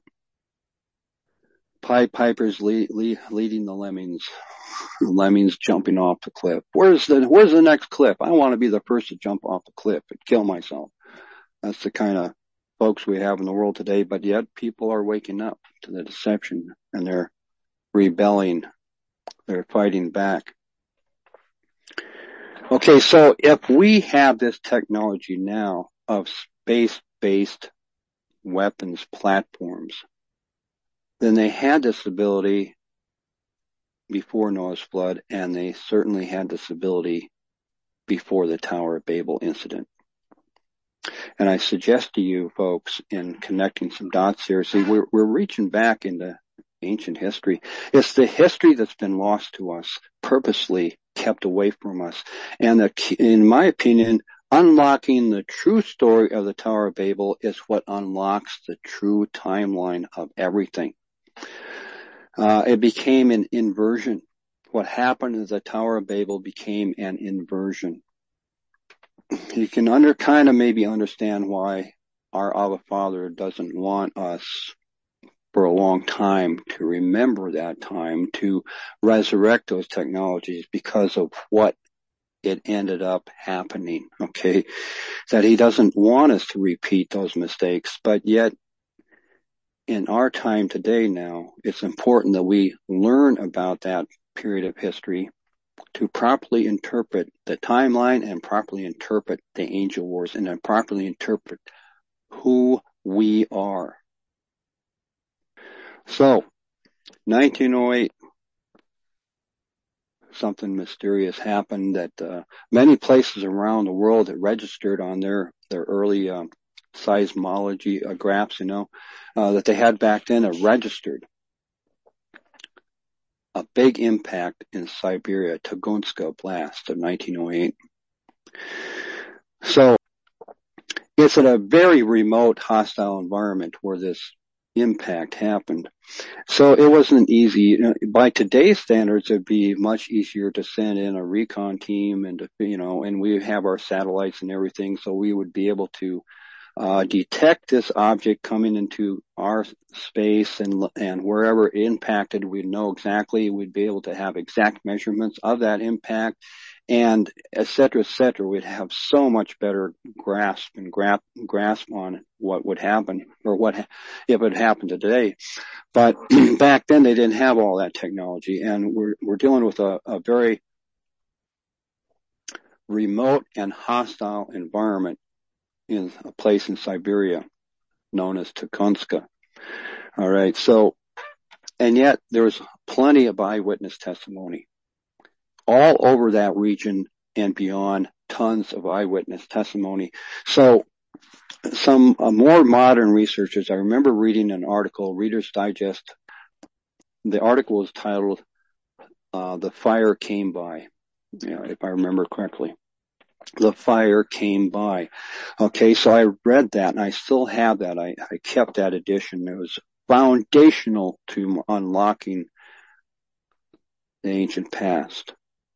Pied Pipers lead, lead, leading the lemmings. The lemmings jumping off the cliff. Where's the, where's the next cliff? I want to be the first to jump off the cliff and kill myself. That's the kind of folks we have in the world today, but yet people are waking up to the deception and they're rebelling. They're fighting back. Okay, so if we have this technology now of space-based weapons platforms, then they had this ability before Noah's flood, and they certainly had this ability before the Tower of Babel incident. And I suggest to you folks, in connecting some dots here, see, we're, we're reaching back into ancient history. It's the history that's been lost to us, purposely kept away from us. And the, in my opinion, unlocking the true story of the Tower of Babel is what unlocks the true timeline of everything. Uh, it became an inversion. What happened is the Tower of Babel became an inversion. You can under kind of maybe understand why our Abba Father doesn't want us for a long time to remember that time, to resurrect those technologies because of what it ended up happening, okay? That he doesn't want us to repeat those mistakes, but yet in our time today now, it's important that we learn about that period of history to properly interpret the timeline and properly interpret the angel wars and then properly interpret who we are. So, nineteen oh eight, something mysterious happened that uh, many places around the world that registered on their, their early um, seismology uh, graphs, you know, uh, that they had back then are registered. A big impact in Siberia, Tunguska blast of nineteen oh eight. So, it's in a very remote, hostile environment where this impact happened. So it wasn't easy. You know, by today's standards, it'd be much easier to send in a recon team and to, you know, and we have our satellites and everything, so we would be able to uh detect this object coming into our space and and wherever it impacted, we'd know exactly, we'd be able to have exact measurements of that impact and et cetera, et cetera. We'd have so much better grasp and gra- grasp on what would happen or what ha- if it happened today. But back then they didn't have all that technology, and we're we're dealing with a, a very remote and hostile environment in a place in Siberia known as Tukunska. All right, so, and yet there was plenty of eyewitness testimony all over that region and beyond, tons of eyewitness testimony. So some uh, more modern researchers, I remember reading an article, Reader's Digest. The article was titled, uh, The Fire Came By, you know, if I remember correctly. The Fire Came By. Okay, so I read that, and I still have that. I, I kept that edition. It was foundational to unlocking the ancient past.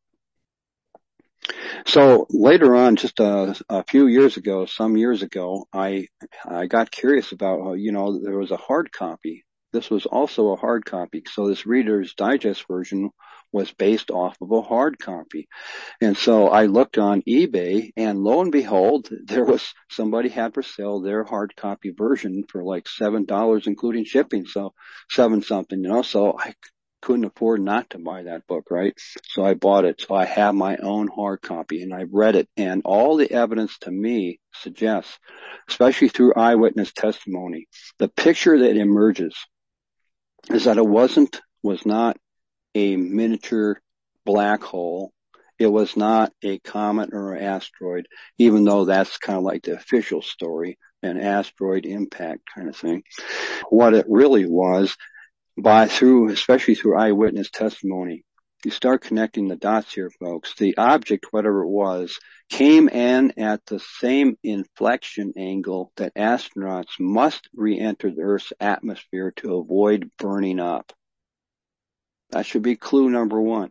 So later on, just a, a few years ago, some years ago, I I got curious about, you know, there was a hard copy. This was also a hard copy. So this Reader's Digest version was based off of a hard copy. And so I looked on eBay, and lo and behold, there was somebody had for sale their hard copy version for like seven dollars, including shipping. So seven something, you know, so I couldn't afford not to buy that book, right? So I bought it. So I have my own hard copy, and I read it, and all the evidence to me suggests, especially through eyewitness testimony, the picture that emerges is that it wasn't, was not a miniature black hole. It was not a comet or an asteroid, even though that's kind of like the official story, an asteroid impact kind of thing. What it really was, by through, especially through eyewitness testimony, you start connecting the dots here, folks. The object, whatever it was, came in at the same inflection angle that astronauts must re-enter the Earth's atmosphere to avoid burning up. That should be clue number one.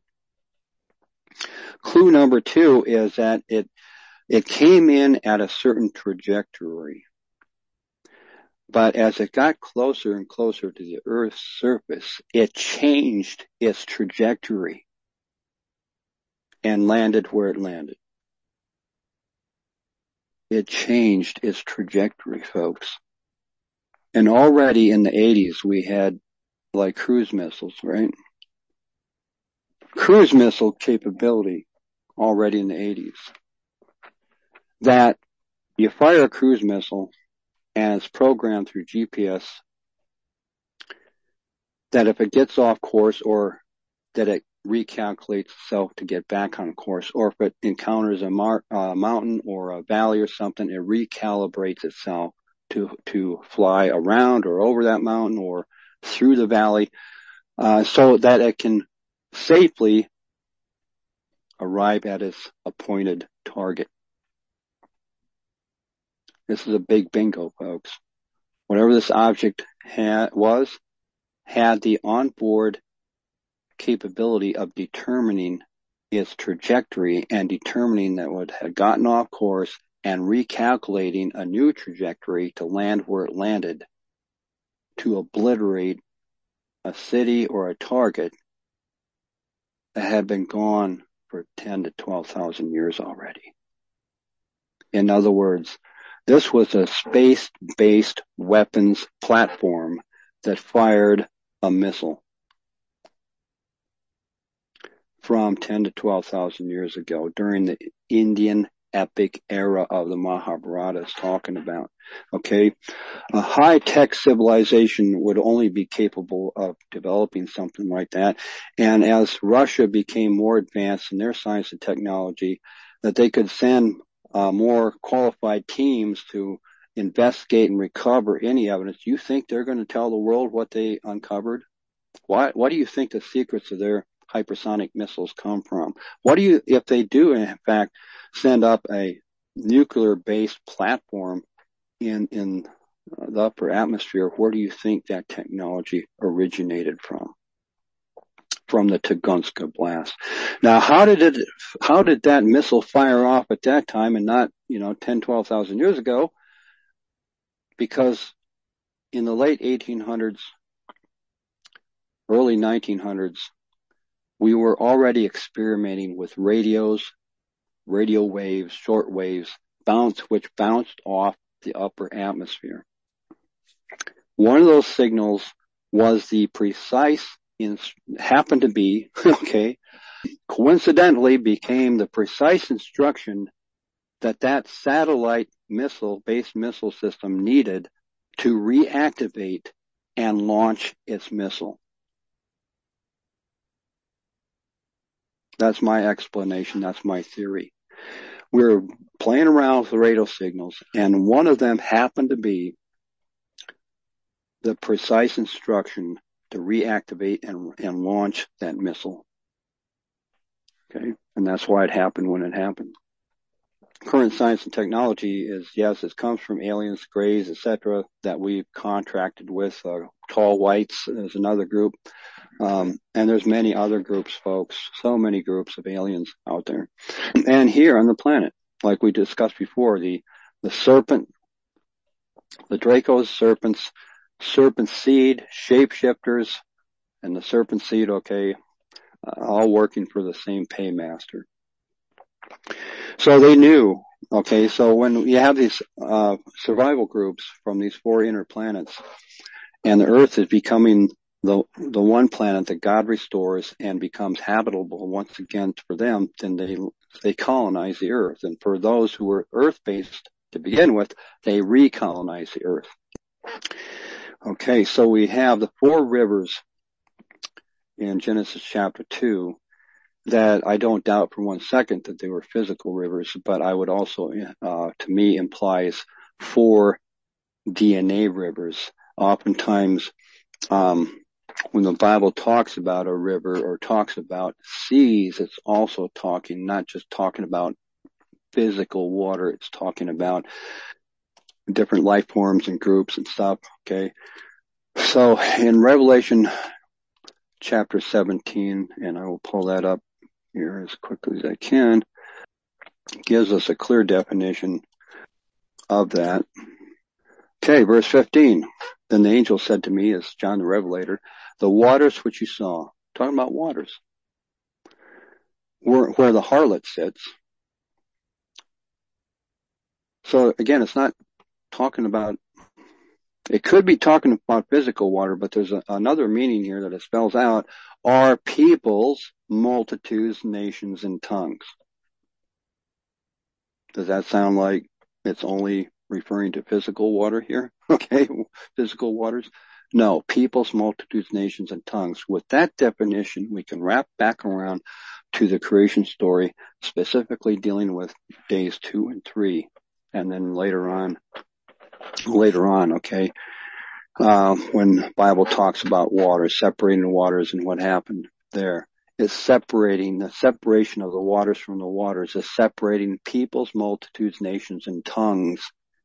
Clue number two is that it it came in at a certain trajectory. But as it got closer and closer to the Earth's surface, it changed its trajectory and landed where it landed. It changed its trajectory, folks. And already in the eighties, we had like cruise missiles, right? Cruise missile capability already in the eighties. That you fire a cruise missile and it's programmed through G P S, that if it gets off course, or that it recalculates itself to get back on course, or if it encounters a mar- uh, mountain or a valley or something, it recalibrates itself to to fly around or over that mountain or through the valley, uh, so that it can safely arrive at its appointed target. This is a big bingo, folks. Whatever this object had, was, had the onboard capability of determining its trajectory and determining that it had gotten off course and recalculating a new trajectory to land where it landed, to obliterate a city or a target that had been gone for ten to twelve thousand years already. In other words, this was a space-based weapons platform that fired a missile from ten to twelve thousand years ago during the Indian epic era of the Mahabharata is talking about. Okay, a high-tech civilization would only be capable of developing something like that. And as Russia became more advanced in their science and technology, that they could send uh, more qualified teams to investigate and recover any evidence. You think they're going to tell the world what they uncovered? Why, what do you think the secrets of their hypersonic missiles come from? What do you, if they do in fact send up a nuclear-based platform in, in the upper atmosphere, where do you think that technology originated from? From the Tunguska blast. Now, how did it, how did that missile fire off at that time and not, you know, ten, twelve thousand years ago? Because in the late eighteen hundreds, early nineteen hundreds, we were already experimenting with radios radio waves, short waves, bounce, which bounced off the upper atmosphere. One of those signals was the precise, in, happened to be, okay, coincidentally became the precise instruction that that satellite missile, based missile system needed to reactivate and launch its missile. That's my explanation. That's my theory. We were playing around with the radio signals, and one of them happened to be the precise instruction to reactivate and, and launch that missile. Okay? And that's why it happened when it happened. Current science and technology is, yes, it comes from aliens, grays, et cetera, that we've contracted with. Uh, Tall Whites is another group. Um, and there's many other groups, folks, so many groups of aliens out there. And here on the planet, like we discussed before, the, the serpent, the Draco's serpents, serpent seed, shapeshifters, and the serpent seed, okay, uh, all working for the same paymaster. So they knew, okay, so when you have these uh survival groups from these four inner planets, and the Earth is becoming the the one planet that God restores and becomes habitable once again for them, then they they colonize the Earth. And for those who were Earth-based to begin with, they recolonize the Earth. Okay, so we have the four rivers in Genesis chapter two that I don't doubt for one second that they were physical rivers, but I would also, uh, to me, implies four D N A rivers. Oftentimes, um, when the Bible talks about a river or talks about seas, it's also talking, not just talking about physical water, it's talking about different life forms and groups and stuff, okay? So in Revelation chapter seventeen, and I will pull that up here as quickly as I can, gives us a clear definition of that. Okay, verse fifteen. Then the angel said to me, as John the Revelator, the waters which you saw, talking about waters, where, where the harlot sits. So again, it's not talking about, it could be talking about physical water, but there's a, another meaning here that it spells out, are peoples, multitudes, nations, and tongues. Does that sound like it's only referring to physical water here? Okay, physical waters? No, peoples, multitudes, nations, and tongues. With that definition, we can wrap back around to the creation story, specifically dealing with days two and three. And then later on, later on, okay, uh, when the Bible talks about waters, separating the waters and what happened there. Is separating, the separation of the waters from the waters is separating peoples, multitudes, nations, and tongues.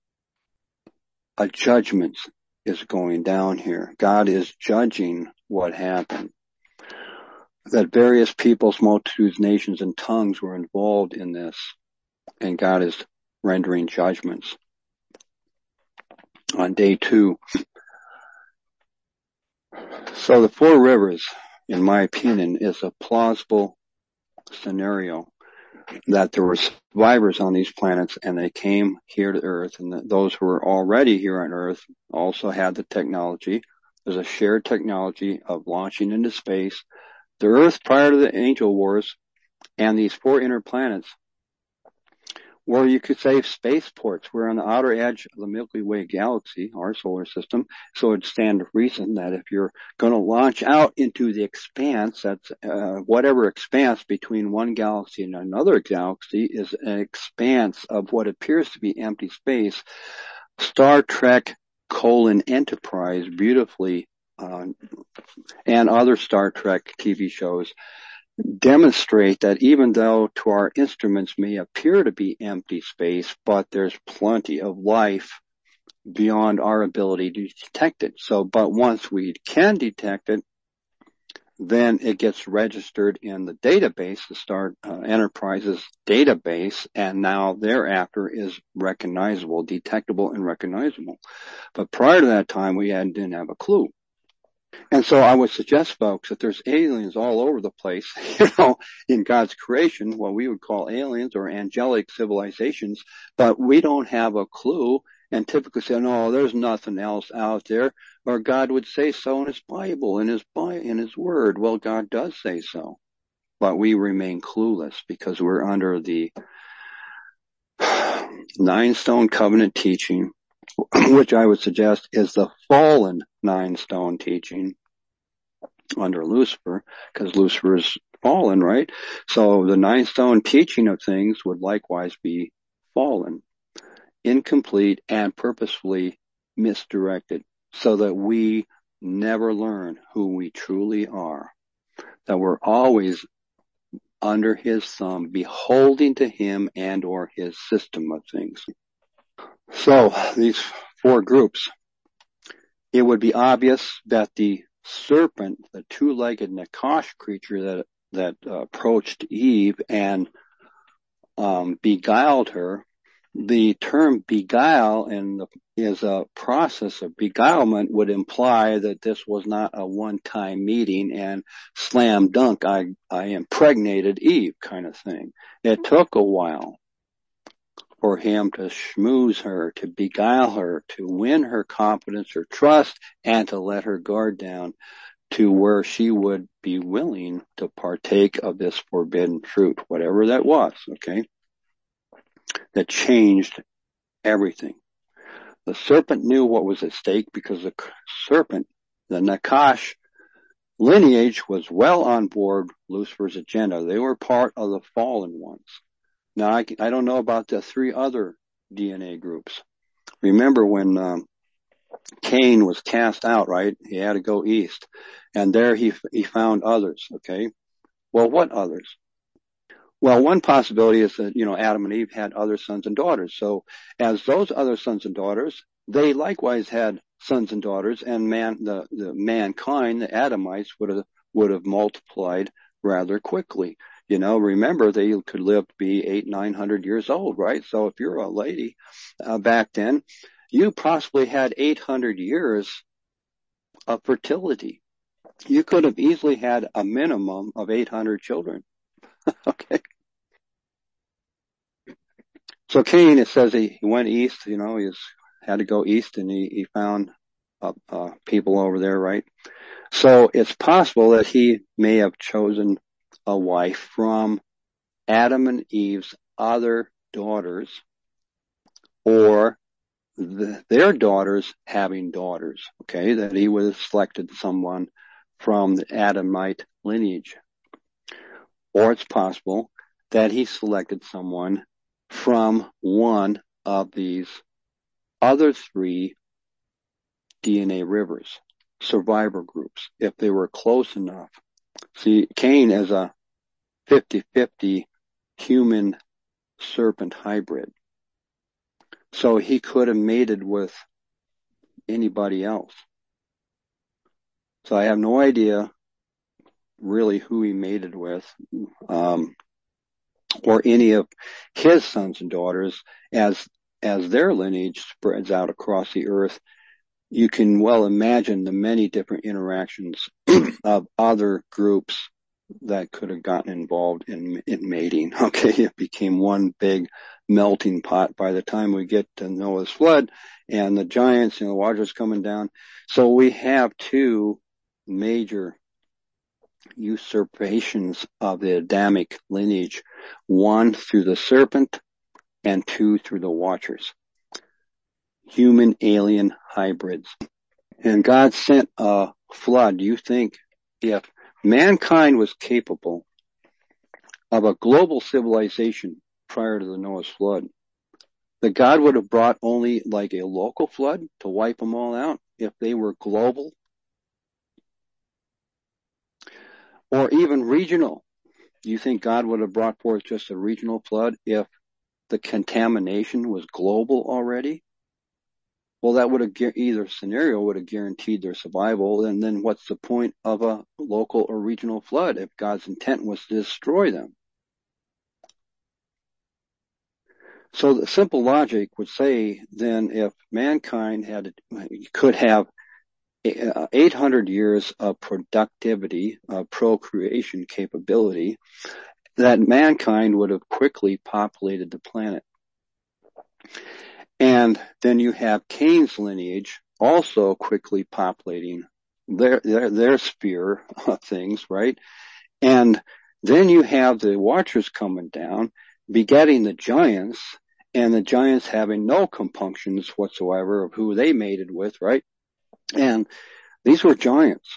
A judgment is going down here. God is judging what happened. That various peoples, multitudes, nations, and tongues were involved in this, and God is rendering judgments. On day two. So the four rivers, in my opinion, is a plausible scenario that there were survivors on these planets and they came here to Earth, and that those who were already here on Earth also had the technology. There's a shared technology of launching into space. The Earth prior to the angel wars and these four inner planets, or you could say spaceports. We're on the outer edge of the Milky Way galaxy, our solar system, so it'd stand to reason that if you're going to launch out into the expanse, that's uh, whatever expanse between one galaxy and another galaxy is an expanse of what appears to be empty space. Star Trek colon Enterprise beautifully, uh, and other Star Trek T V shows demonstrate that even though to our instruments may appear to be empty space, but there's plenty of life beyond our ability to detect it. So, but once we can detect it, then it gets registered in the database, the Star uh, Enterprise's database, and now thereafter is recognizable, detectable and recognizable. But prior to that time, we had, didn't have a clue. And so I would suggest, folks, that there's aliens all over the place, you know, in God's creation, what we would call aliens or angelic civilizations, but we don't have a clue and typically say, no, there's nothing else out there, or God would say so in his Bible, in his, in his word. Well, God does say so, but we remain clueless because we're under the nine stone covenant teaching, which I would suggest is the fallen nine stone teaching under Lucifer, because Lucifer is fallen, right? So the nine stone teaching of things would likewise be fallen, incomplete, and purposefully misdirected, so that we never learn who we truly are, that we're always under his thumb, beholding to him and or his system of things. So these four groups, it would be obvious that the serpent, the two-legged Nakash creature that that uh, approached Eve and um, beguiled her, the term beguile and is a process of beguilement would imply that this was not a one-time meeting and slam dunk, I, I impregnated Eve kind of thing. It took a while for him to schmooze her, to beguile her, to win her confidence or trust, and to let her guard down to where she would be willing to partake of this forbidden fruit, whatever that was, okay? That changed everything. The serpent knew what was at stake because the serpent, the Nakash lineage, was well on board Lucifer's agenda. They were part of the fallen ones. Now, I, I don't know about the three other D N A groups. Remember when um, Cain was cast out, right? He had to go east. And there he he found others, okay? Well, what others? Well, one possibility is that, you know, Adam and Eve had other sons and daughters. So as those other sons and daughters, they likewise had sons and daughters, and man, the, the mankind, the Adamites, would have would have multiplied rather quickly. You know, remember, they could live to be eight, nine hundred years old, right? So if you're a lady uh, back then, you possibly had eight hundred years of fertility. You could have easily had a minimum of eight hundred children. Okay. So Cain, it says he, he went east, you know, he was, had to go east, and he, he found uh, uh, people over there, right? So it's possible that he may have chosen a wife from Adam and Eve's other daughters, or the, their daughters having daughters, okay, that he would have selected someone from the Adamite lineage. Or it's possible that he selected someone from one of these other three D N A rivers, survivor groups, if they were close enough. See, Cain is a fifty-fifty human serpent hybrid. So he could have mated with anybody else. So I have no idea really who he mated with, um, or any of his sons and daughters. As as their lineage spreads out across the earth, you can well imagine the many different interactions of other groups that could have gotten involved in, in mating. Okay, it became one big melting pot by the time we get to Noah's flood and the giants, you know, the water's coming down. So we have two major usurpations of the Adamic lineage, one through the serpent and two through the watchers. Human alien hybrids. And God sent a flood. Do you think if mankind was capable of a global civilization prior to the Noah's flood, that God would have brought only like a local flood to wipe them all out if they were global? Or even regional? Do you think God would have brought forth just a regional flood if the contamination was global already? Well, that would have, either scenario would have guaranteed their survival, and then what's the point of a local or regional flood if God's intent was to destroy them? So the simple logic would say then if mankind had could have eight hundred years of productivity, of procreation capability, that mankind would have quickly populated the planet. And then you have Cain's lineage also quickly populating their, their, their sphere of things, right? And then you have the Watchers coming down, begetting the giants, and the giants having no compunctions whatsoever of who they mated with, right? And these were giants.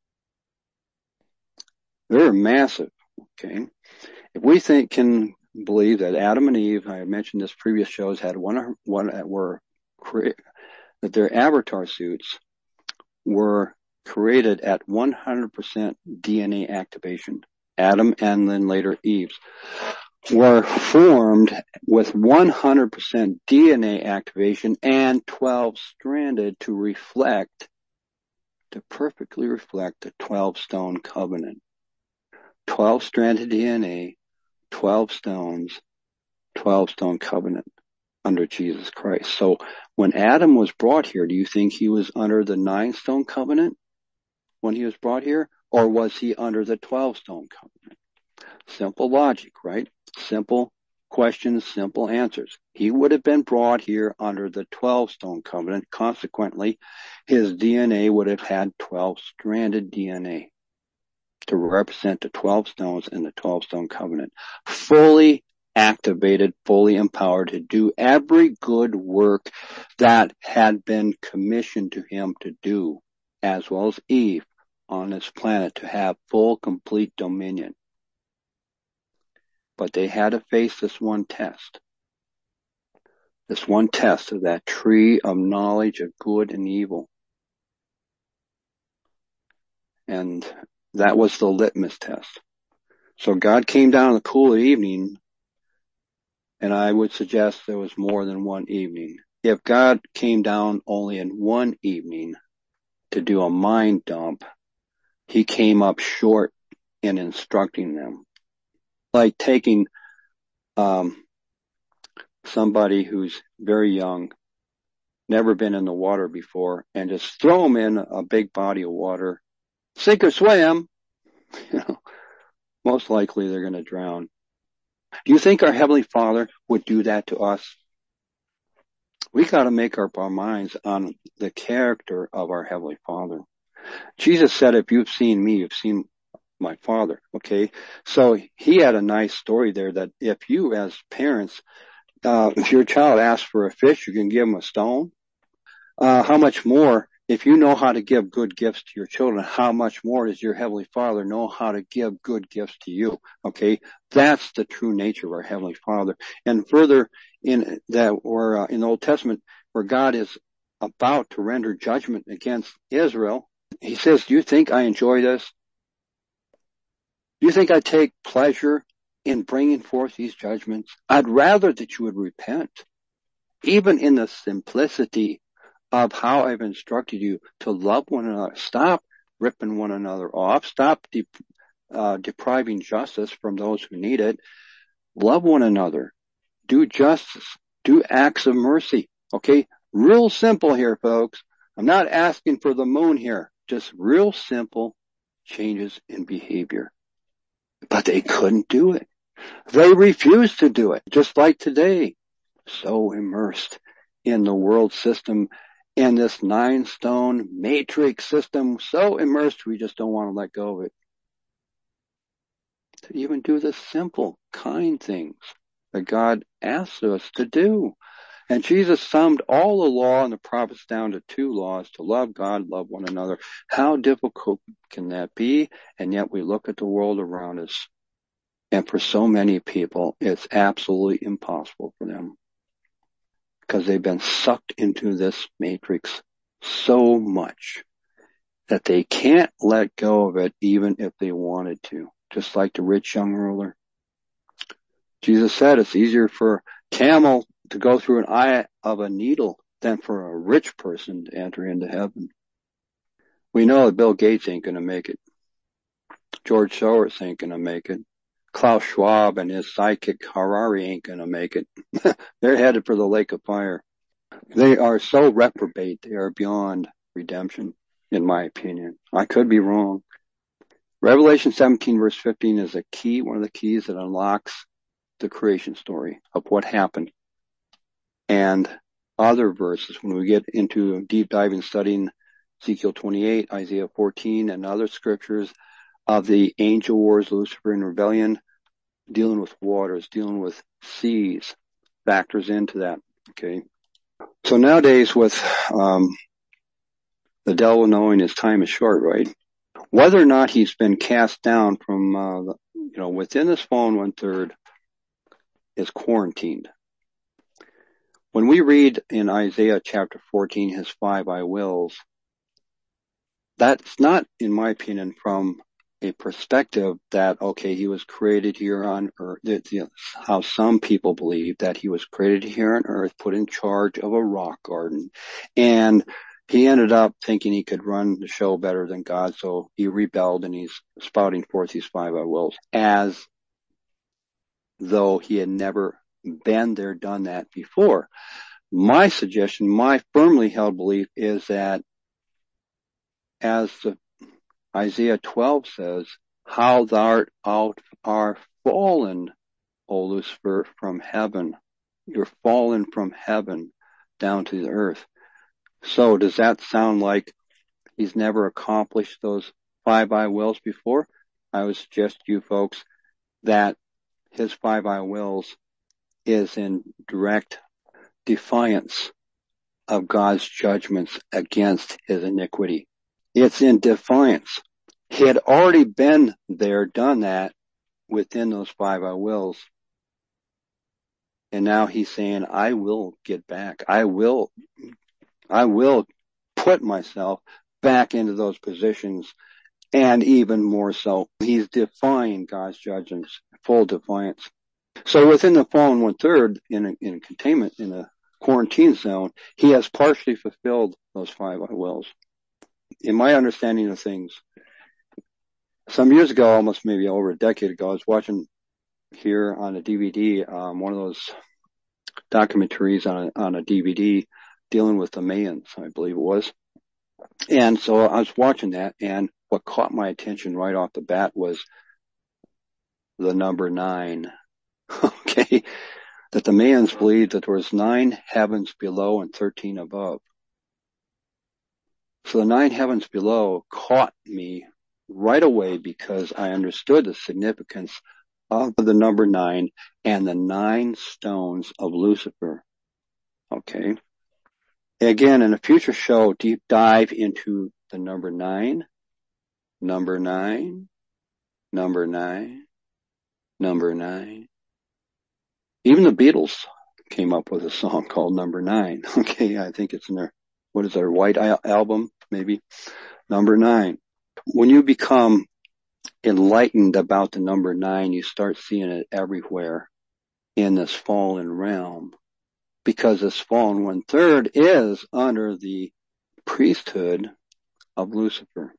They're massive, okay? If we think, can believe that Adam and Eve, I mentioned this previous shows, had one, one were that their avatar suits were created at one hundred percent D N A activation. Adam and then later Eve's were formed with one hundred percent D N A activation and twelve stranded to reflect, to perfectly reflect the twelve stone covenant. twelve stranded D N A, twelve stones, twelve stone covenant under Jesus Christ. So when Adam was brought here, do you think he was under the nine stone covenant when he was brought here? Or was he under the twelve stone covenant? Simple logic, right? Simple questions, simple answers. He would have been brought here under the twelve stone covenant. Consequently, his D N A would have had twelve stranded D N A to represent the twelve stones in the twelve stone covenant. Fully activated, fully empowered to do every good work that had been commissioned to him to do, as well as Eve on this planet, to have full, complete dominion. But they had to face this one test. This one test of that tree of knowledge of good and evil. And that was the litmus test. So God came down in the cool of the evening, and I would suggest there was more than one evening. If God came down only in one evening to do a mind dump, he came up short in instructing them. Like taking um, somebody who's very young, never been in the water before, and just throw them in a big body of water, sink or swim, you know, most likely they're going to drown. Do you think our Heavenly Father would do that to us? We got to make up our minds on the character of our Heavenly Father. Jesus said, if you've seen me, you've seen my Father. Okay. So he had a nice story there that if you as parents, uh, if your child asks for a fish, you can give them a stone. Uh, how much more, if you know how to give good gifts to your children, how much more does your Heavenly Father know how to give good gifts to you? Okay. That's the true nature of our Heavenly Father. And further in that, or uh, in the Old Testament, where God is about to render judgment against Israel, he says, do you think I enjoy this? Do you think I take pleasure in bringing forth these judgments? I'd rather that you would repent, even in the simplicity of how I've instructed you to love one another. Stop ripping one another off. Stop de- uh, depriving justice from those who need it. Love one another. Do justice. Do acts of mercy. Okay? Real simple here, folks. I'm not asking for the moon here. Just real simple changes in behavior. But they couldn't do it. They refused to do it, just like today. So immersed in the world system, in this nine stone matrix system, so immersed we just don't want to let go of it. To even do the simple, kind things that God asks us to do. And Jesus summed all the law and the prophets down to two laws: to love God, love one another. How difficult can that be? And yet we look at the world around us, and for so many people, it's absolutely impossible for them, because they've been sucked into this matrix so much that they can't let go of it even if they wanted to. Just like the rich young ruler. Jesus said it's easier for a camel to go through an eye of a needle than for a rich person to enter into heaven. We know that Bill Gates ain't going to make it. George Soros ain't going to make it. Klaus Schwab and his sidekick Harari ain't going to make it. They're headed for the lake of fire. They are so reprobate, they are beyond redemption. in my opinion. I could be wrong. Revelation seventeen verse fifteen is a key, one of the keys that unlocks the creation story of what happened. And other verses, when we get into deep diving studying Ezekiel twenty-eight, Isaiah fourteen, and other scriptures of the angel wars, Luciferian rebellion, dealing with waters, dealing with seas, factors into that. Okay. So nowadays with um the devil knowing his time is short, right? Whether or not he's been cast down from, uh, the, you know, within this fallen one-third is quarantined. When we read in Isaiah chapter fourteen, his five I wills, that's not, in my opinion, from a perspective that, okay, he was created here on earth, you know, how some people believe that he was created here on earth, put in charge of a rock garden, and he ended up thinking he could run the show better than God, so he rebelled and he's spouting forth these five I wills as though he had never been there, done that before. My suggestion, my firmly held belief is that as the Isaiah twelve says, how thou art are fallen, O Lucifer, from heaven. You're fallen from heaven down to the earth. So does that sound like he's never accomplished those five I wills before? I would suggest to you folks that his five I wills is in direct defiance of God's judgments against his iniquity. It's in defiance. He had already been there, done that within those five I wills. And now he's saying, I will get back. I will I will put myself back into those positions, and even more so. He's defying God's judgments, full defiance. So within the fallen one-third, in a, in a containment, in a quarantine zone, he has partially fulfilled those five I wills. In my understanding of things, some years ago, almost maybe over a decade ago, I was watching here on a D V D, um, one of those documentaries on a, on a D V D dealing with the Mayans, I believe it was. And so I was watching that, and what caught my attention right off the bat was the number nine. Okay. That the Mayans believed that there was nine heavens below and thirteen above. So the nine heavens below caught me right away because I understood the significance of the number nine and the nine stones of Lucifer. Okay. Again, in a future show, deep dive into the number nine, number nine, number nine, number nine. Even the Beatles came up with a song called Number Nine. Okay, I think it's in their, what is their White Album, maybe? Number nine. When you become enlightened about the number nine, you start seeing it everywhere in this fallen realm. Because this fallen one-third is under the priesthood of Lucifer.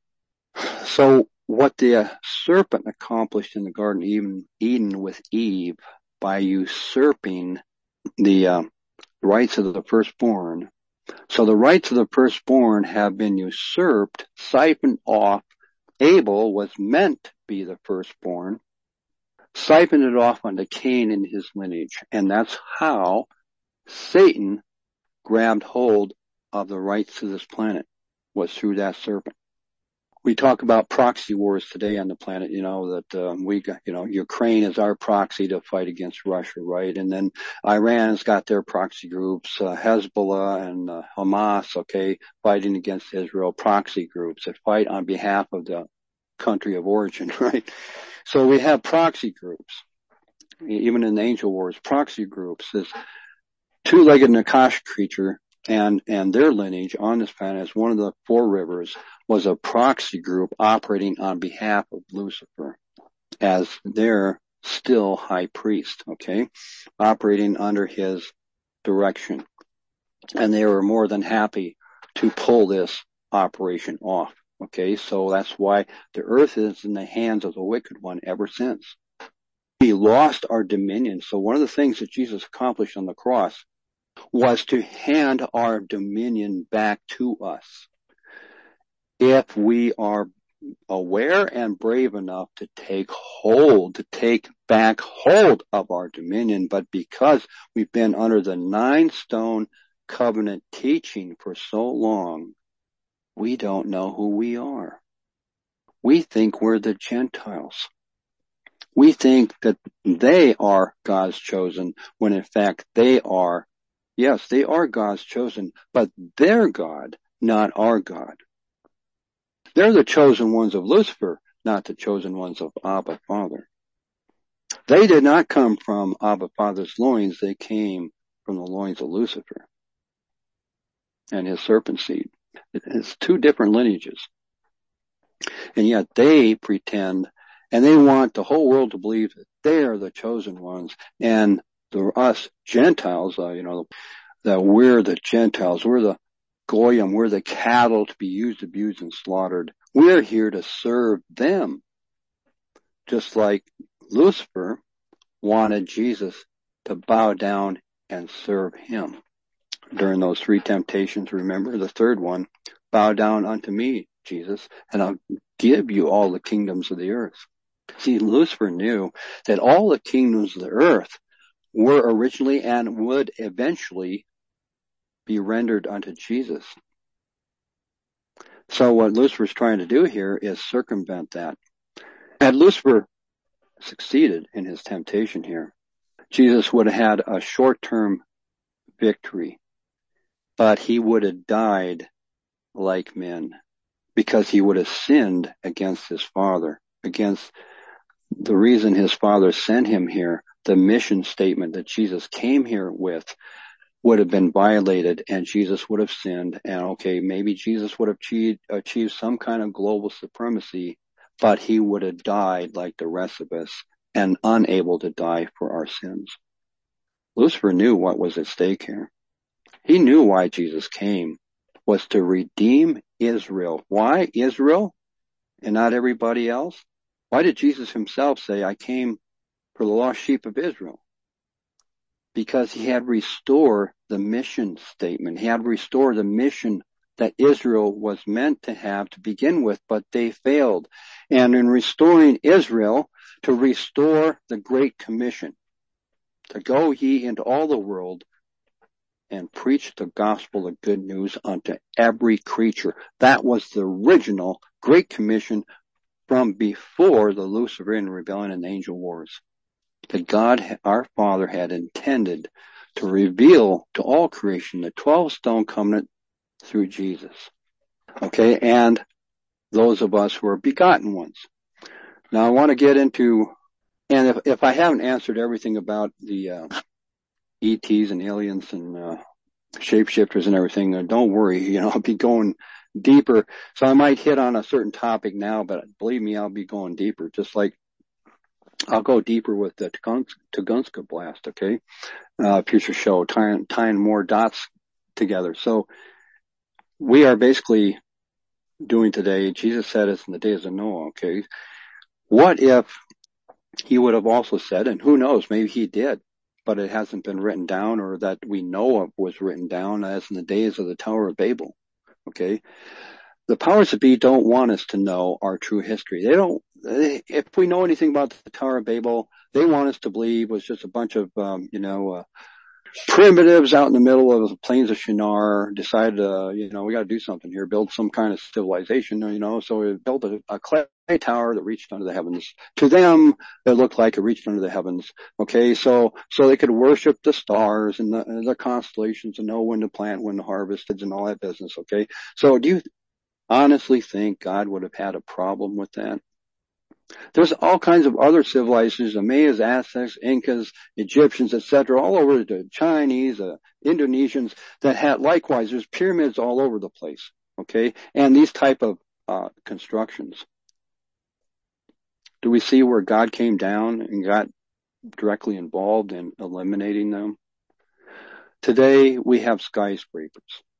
So what the serpent accomplished in the Garden of Eden with Eve by usurping the uh, rights of the firstborn. So the rights of the firstborn have been usurped, siphoned off. Abel was meant to be the firstborn, siphoned it off onto Cain and his lineage. And that's how Satan grabbed hold of the rights to this planet, was through that serpent. We talk about proxy wars today on the planet, you know, that um, we got, you know, Ukraine is our proxy to fight against Russia, right? And then Iran's got their proxy groups, uh, Hezbollah and uh, Hamas, okay, fighting against Israel, proxy groups that fight on behalf of the country of origin, right? So we have proxy groups. Even in the angel wars, proxy groups. This two-legged Nakash creature and, and their lineage on this planet as one of the four rivers was a proxy group operating on behalf of Lucifer as their still high priest, okay, operating under his direction. And they were more than happy to pull this operation off, okay, so that's why the earth is in the hands of the wicked one ever since. We lost our dominion. So one of the things that Jesus accomplished on the cross was to hand our dominion back to us. if we are aware and brave enough to take hold, to take back hold of our dominion. But because we've been under the nine stone covenant teaching for so long, we don't know who we are. We think we're the Gentiles. We think that they are God's chosen, when in fact they are, yes, they are God's chosen, but their God, not our God. They're the chosen ones of Lucifer, not the chosen ones of Abba Father. They did not come from Abba Father's loins. They came from the loins of Lucifer and his serpent seed. It's two different lineages. And yet they pretend, and they want the whole world to believe that they are the chosen ones, and the, us Gentiles, uh, you know, that we're the Gentiles, we're the Goyim, we're the cattle to be used, abused, and slaughtered. We're here to serve them. Just like Lucifer wanted Jesus to bow down and serve him. During those three temptations, remember the third one, bow down unto me, Jesus, and I'll give you all the kingdoms of the earth. See, Lucifer knew that all the kingdoms of the earth were originally and would eventually be rendered unto Jesus. So what Lucifer's trying to do here is circumvent that. Had Lucifer succeeded in his temptation here, Jesus would have had a short-term victory, but he would have died like men, because he would have sinned against his Father, against the reason his Father sent him here. The mission statement that Jesus came here with would have been violated, and Jesus would have sinned. And okay, maybe Jesus would have achieved, achieved some kind of global supremacy, but he would have died like the rest of us and unable to die for our sins. Lucifer knew what was at stake here. He knew why Jesus came, was to redeem Israel. Why Israel and not everybody else? Why did Jesus himself say, I came for the lost sheep of Israel? Because he had restored the mission statement. He had restored the mission that Israel was meant to have to begin with, but they failed. And in restoring Israel, to restore the Great Commission, to go ye into all the world and preach the gospel of good news unto every creature. That was the original Great Commission from before the Luciferian rebellion and angel wars. That God, our Father, had intended to reveal to all creation the twelve stone covenant through Jesus. Okay, and those of us who are begotten ones. Now I want to get into, and if, if I haven't answered everything about the uh, E Ts and aliens and uh, shapeshifters and everything, uh, don't worry, you know, I'll be going deeper. So I might hit on a certain topic now, but believe me, I'll be going deeper, just like I'll go deeper with the Tunguska blast, okay? Uh, future show, tying, tying more dots together. So we are basically doing today, Jesus said it's in the days of Noah, okay? What if he would have also said, and who knows, maybe he did, but it hasn't been written down, or that we know of was written down, as in the days of the Tower of Babel, okay? The powers that be don't want us to know our true history. They don't, they, if we know anything about the Tower of Babel, they want us to believe was just a bunch of, um, you know, uh, primitives out in the middle of the plains of Shinar decided, uh, you know, we got to do something here, build some kind of civilization, you know, so we built a, a clay tower that reached under the heavens. To them, it looked like it reached under the heavens. Okay, so, so they could worship the stars and the, and the constellations and know when to plant, when to harvest, and all that business. Okay, so do you honestly think God would have had a problem with that? There's all kinds of other civilizations, the Mayas, Aztecs, Incas, Egyptians, et cetera, all over the Chinese, uh, Indonesians, that had likewise, there's pyramids all over the place, okay? And these type of uh constructions. Do we see where God came down and got directly involved in eliminating them? Today, we have skyscrapers.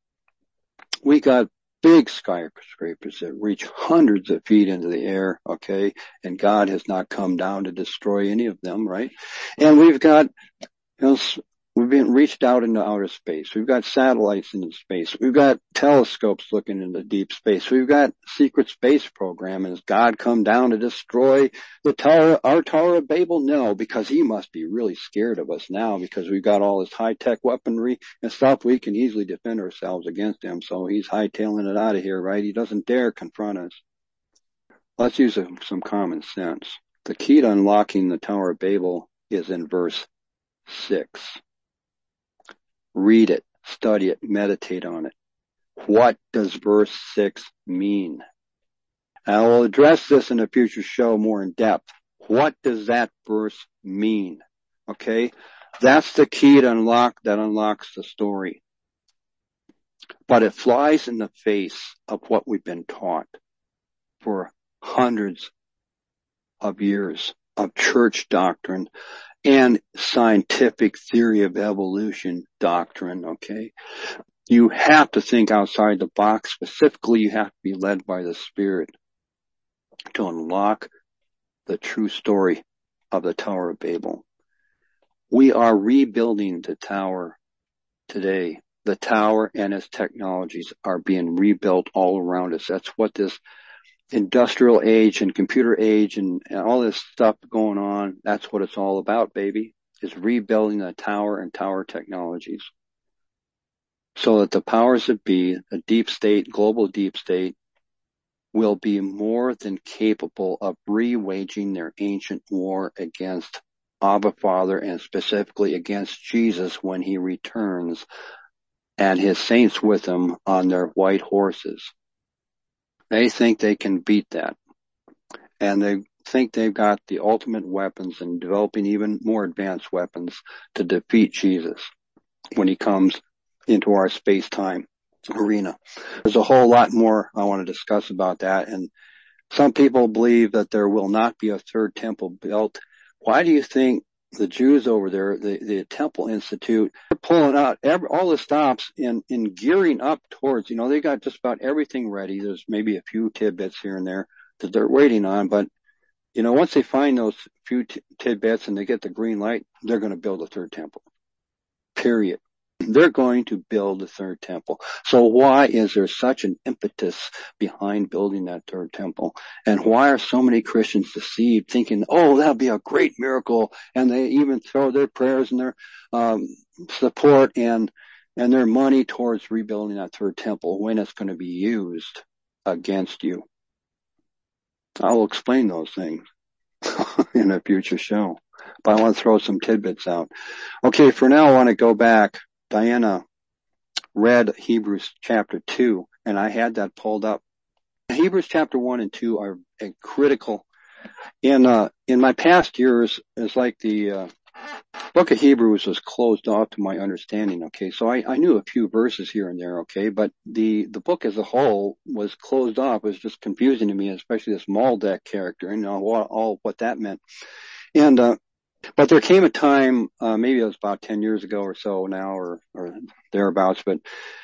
We got big skyscrapers that reach hundreds of feet into the air, okay? And God has not come down to destroy any of them, right? And we've got, you know, We've been reached out into outer space. We've got satellites in space. We've got telescopes looking into deep space. We've got secret space program. And has God come down to destroy the tower, our Tower of Babel? No, because he must be really scared of us now because we've got all this high-tech weaponry and stuff. We can easily defend ourselves against him. So he's hightailing it out of here, right? He doesn't dare confront us. Let's use a, some common sense. The key to unlocking the Tower of Babel is in verse six. Read it, study it, meditate on it. What does verse six mean? I will address this in a future show more in depth. What does that verse mean? Okay? That's the key to unlock, that unlocks the story. But it flies in the face of what we've been taught for hundreds of years of church doctrine and scientific theory of evolution doctrine, okay? You have to think outside the box. Specifically, you have to be led by the Spirit to unlock the true story of the Tower of Babel. We are rebuilding the tower today. The tower and its technologies are being rebuilt all around us. That's what this industrial age and computer age and, and all this stuff going on, that's what it's all about, baby, is rebuilding the tower and tower technologies so that the powers that be, the deep state, global deep state, will be more than capable of re-waging their ancient war against Abba Father and specifically against Jesus when he returns and his saints with him on their white horses. They think they can beat that. And they think they've got the ultimate weapons and developing even more advanced weapons to defeat Jesus when he comes into our space-time arena. There's a whole lot more I want to discuss about that. And some people believe that there will not be a third temple built. Why do you think the Jews over there, the, the Temple Institute, they're pulling out every, all the stops and, and gearing up towards, you know, they got just about everything ready. There's maybe a few tidbits here and there that they're waiting on. But, you know, once they find those few t- tidbits and they get the green light, they're going to build a third temple. Period. They're going to build a third temple. So why is there such an impetus behind building that third temple? And why are so many Christians deceived thinking, oh, that'll be a great miracle? And they even throw their prayers and their um, support and and their money towards rebuilding that third temple when it's going to be used against you. I'll explain those things in a future show. But I want to throw some tidbits out. Okay, for now I want to go back. Diana read Hebrews chapter two, and I had that pulled up. Hebrews chapter one and two are critical. In uh, in my past years, it's like the uh, book of Hebrews was closed off to my understanding. Okay, so I, I knew a few verses here and there. Okay, but the the book as a whole was closed off. It was just confusing to me, especially this Maldek character and you know, all, all what that meant. And uh, But there came a time, uh, maybe it was about ten years ago or so now or, or thereabouts, but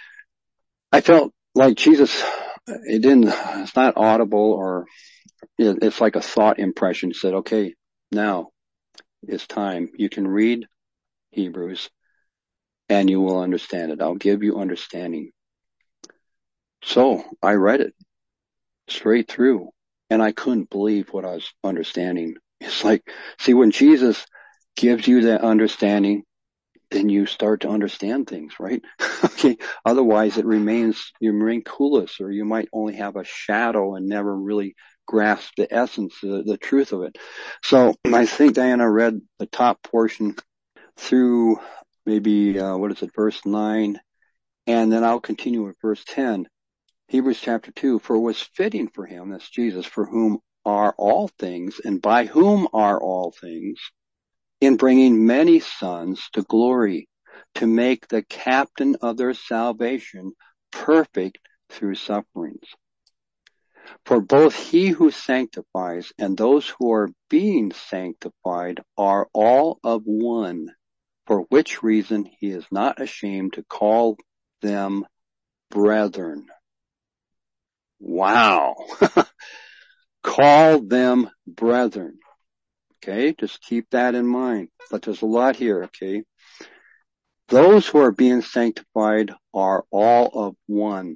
I felt like Jesus, it didn't, it's not audible or it, it's like a thought impression. It said, okay, now it's time. You can read Hebrews and you will understand it. I'll give you understanding. So I read it straight through and I couldn't believe what I was understanding. It's like, see, when Jesus gives you that understanding, then you start to understand things, right? Okay. Otherwise, it remains, you remain clueless, or you might only have a shadow and never really grasp the essence, the, the truth of it. So I think Diana read the top portion through maybe, uh, what is it, verse nine, and then I'll continue with verse ten. Hebrews chapter two, for it was fitting for him, that's Jesus, for whom are all things, and by whom are all things, in bringing many sons to glory, to make the captain of their salvation perfect through sufferings. For both he who sanctifies and those who are being sanctified are all of one, for which reason he is not ashamed to call them brethren. Wow. Call them brethren. Okay, just keep that in mind. But there's a lot here, okay? Those who are being sanctified are all of one.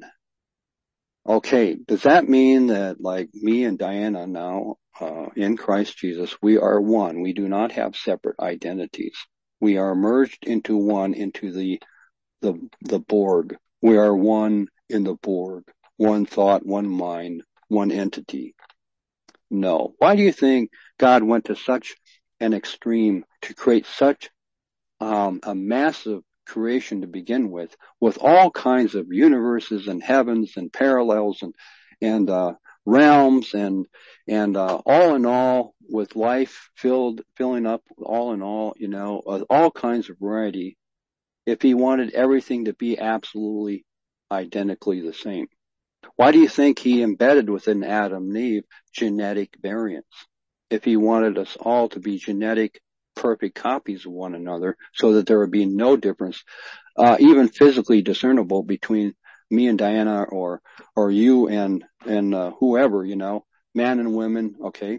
Okay, does that mean that like me and Diana now, uh, in Christ Jesus, we are one? We do not have separate identities. We are merged into one, into the, the, the Borg. We are one in the Borg. One thought, one mind, one entity. No. Why do you think God went to such an extreme to create such um, a massive creation to begin with, with all kinds of universes and heavens and parallels and and uh, realms and and uh, all in all, with life filled filling up all in all, you know, uh, all kinds of variety, if he wanted everything to be absolutely identically the same? Why do you think he embedded within Adam and Eve genetic variants? If he wanted us all to be genetic perfect copies of one another so that there would be no difference, uh, even physically discernible between me and Diana or, or you and, and, uh, whoever, you know, man and women. Okay.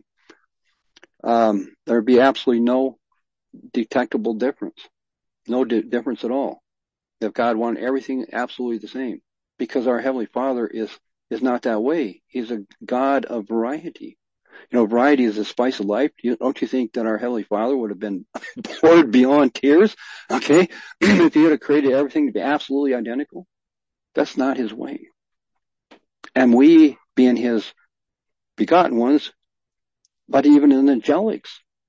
Um, there'd be absolutely no detectable difference, no di- difference at all. If God wanted everything absolutely the same, because our Heavenly Father is, is not that way. He's a God of variety. You know, variety is the spice of life. Don't you think that our Heavenly Father would have been bored beyond tears, okay, if he had created everything to be absolutely identical? That's not his way. And we, being his begotten ones, but even in the angelics,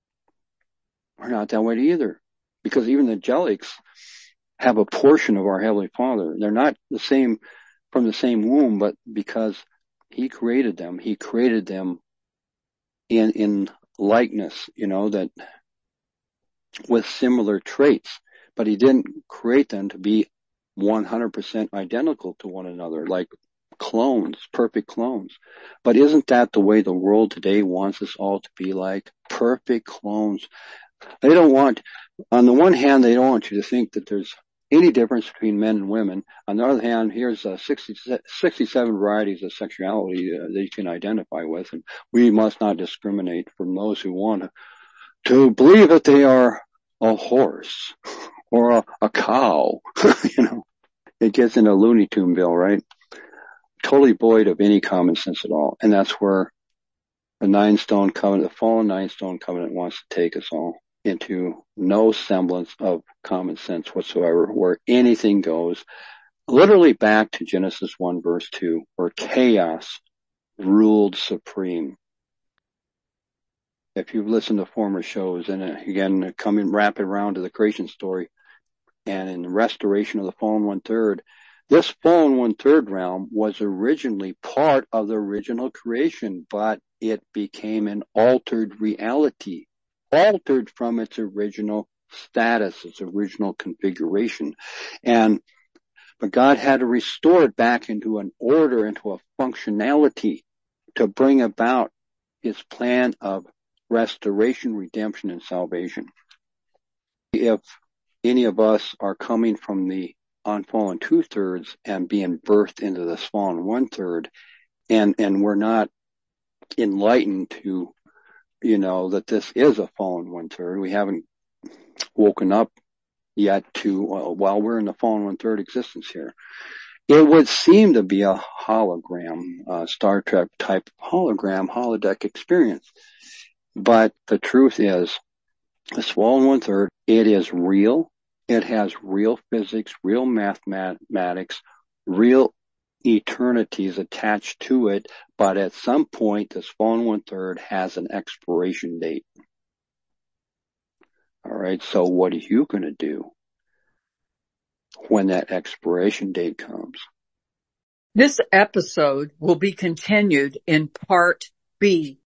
are not that way either. Because even the angelics have a portion of our Heavenly Father. They're not the same from the same womb, but because he created them, he created them in, in likeness, you know, that with similar traits, but he didn't create them to be one hundred percent identical to one another, like clones, perfect clones. But isn't that the way the world today wants us all to be like? Perfect clones. They don't want, on the one hand, they don't want you to think that there's any difference between men and women. On the other hand, here's uh, sixty, sixty-seven varieties of sexuality uh, that you can identify with, and we must not discriminate from those who want to, to believe that they are a horse or a, a cow. You know, it gets into Looney Tuneville, right? Totally void of any common sense at all. And that's where the Nine Stone Covenant, the fallen Nine Stone Covenant, wants to take us all into no semblance of common sense whatsoever, where anything goes, literally back to Genesis one verse two, where chaos ruled supreme. If you've listened to former shows, and again, coming rapid around to the creation story, and in the restoration of the fallen one-third, this fallen one-third realm was originally part of the original creation, but it became an altered reality, altered from its original status, its original configuration. And, but God had to restore it back into an order, into a functionality to bring about his plan of restoration, redemption, and salvation. If any of us are coming from the unfallen two-thirds and being birthed into this fallen one-third, and, and we're not enlightened to, you know, that this is a fallen one-third, we haven't woken up yet to, uh, while we're in the fallen one-third existence here, it would seem to be a hologram, uh, Star Trek type hologram, holodeck experience. But the truth is, this fallen one-third, it is real. It has real physics, real mathematics, real eternities attached to it. But at some point, this fallen one-third has an expiration date. All right. So what are you going to do when that expiration date comes? This episode will be continued in part B.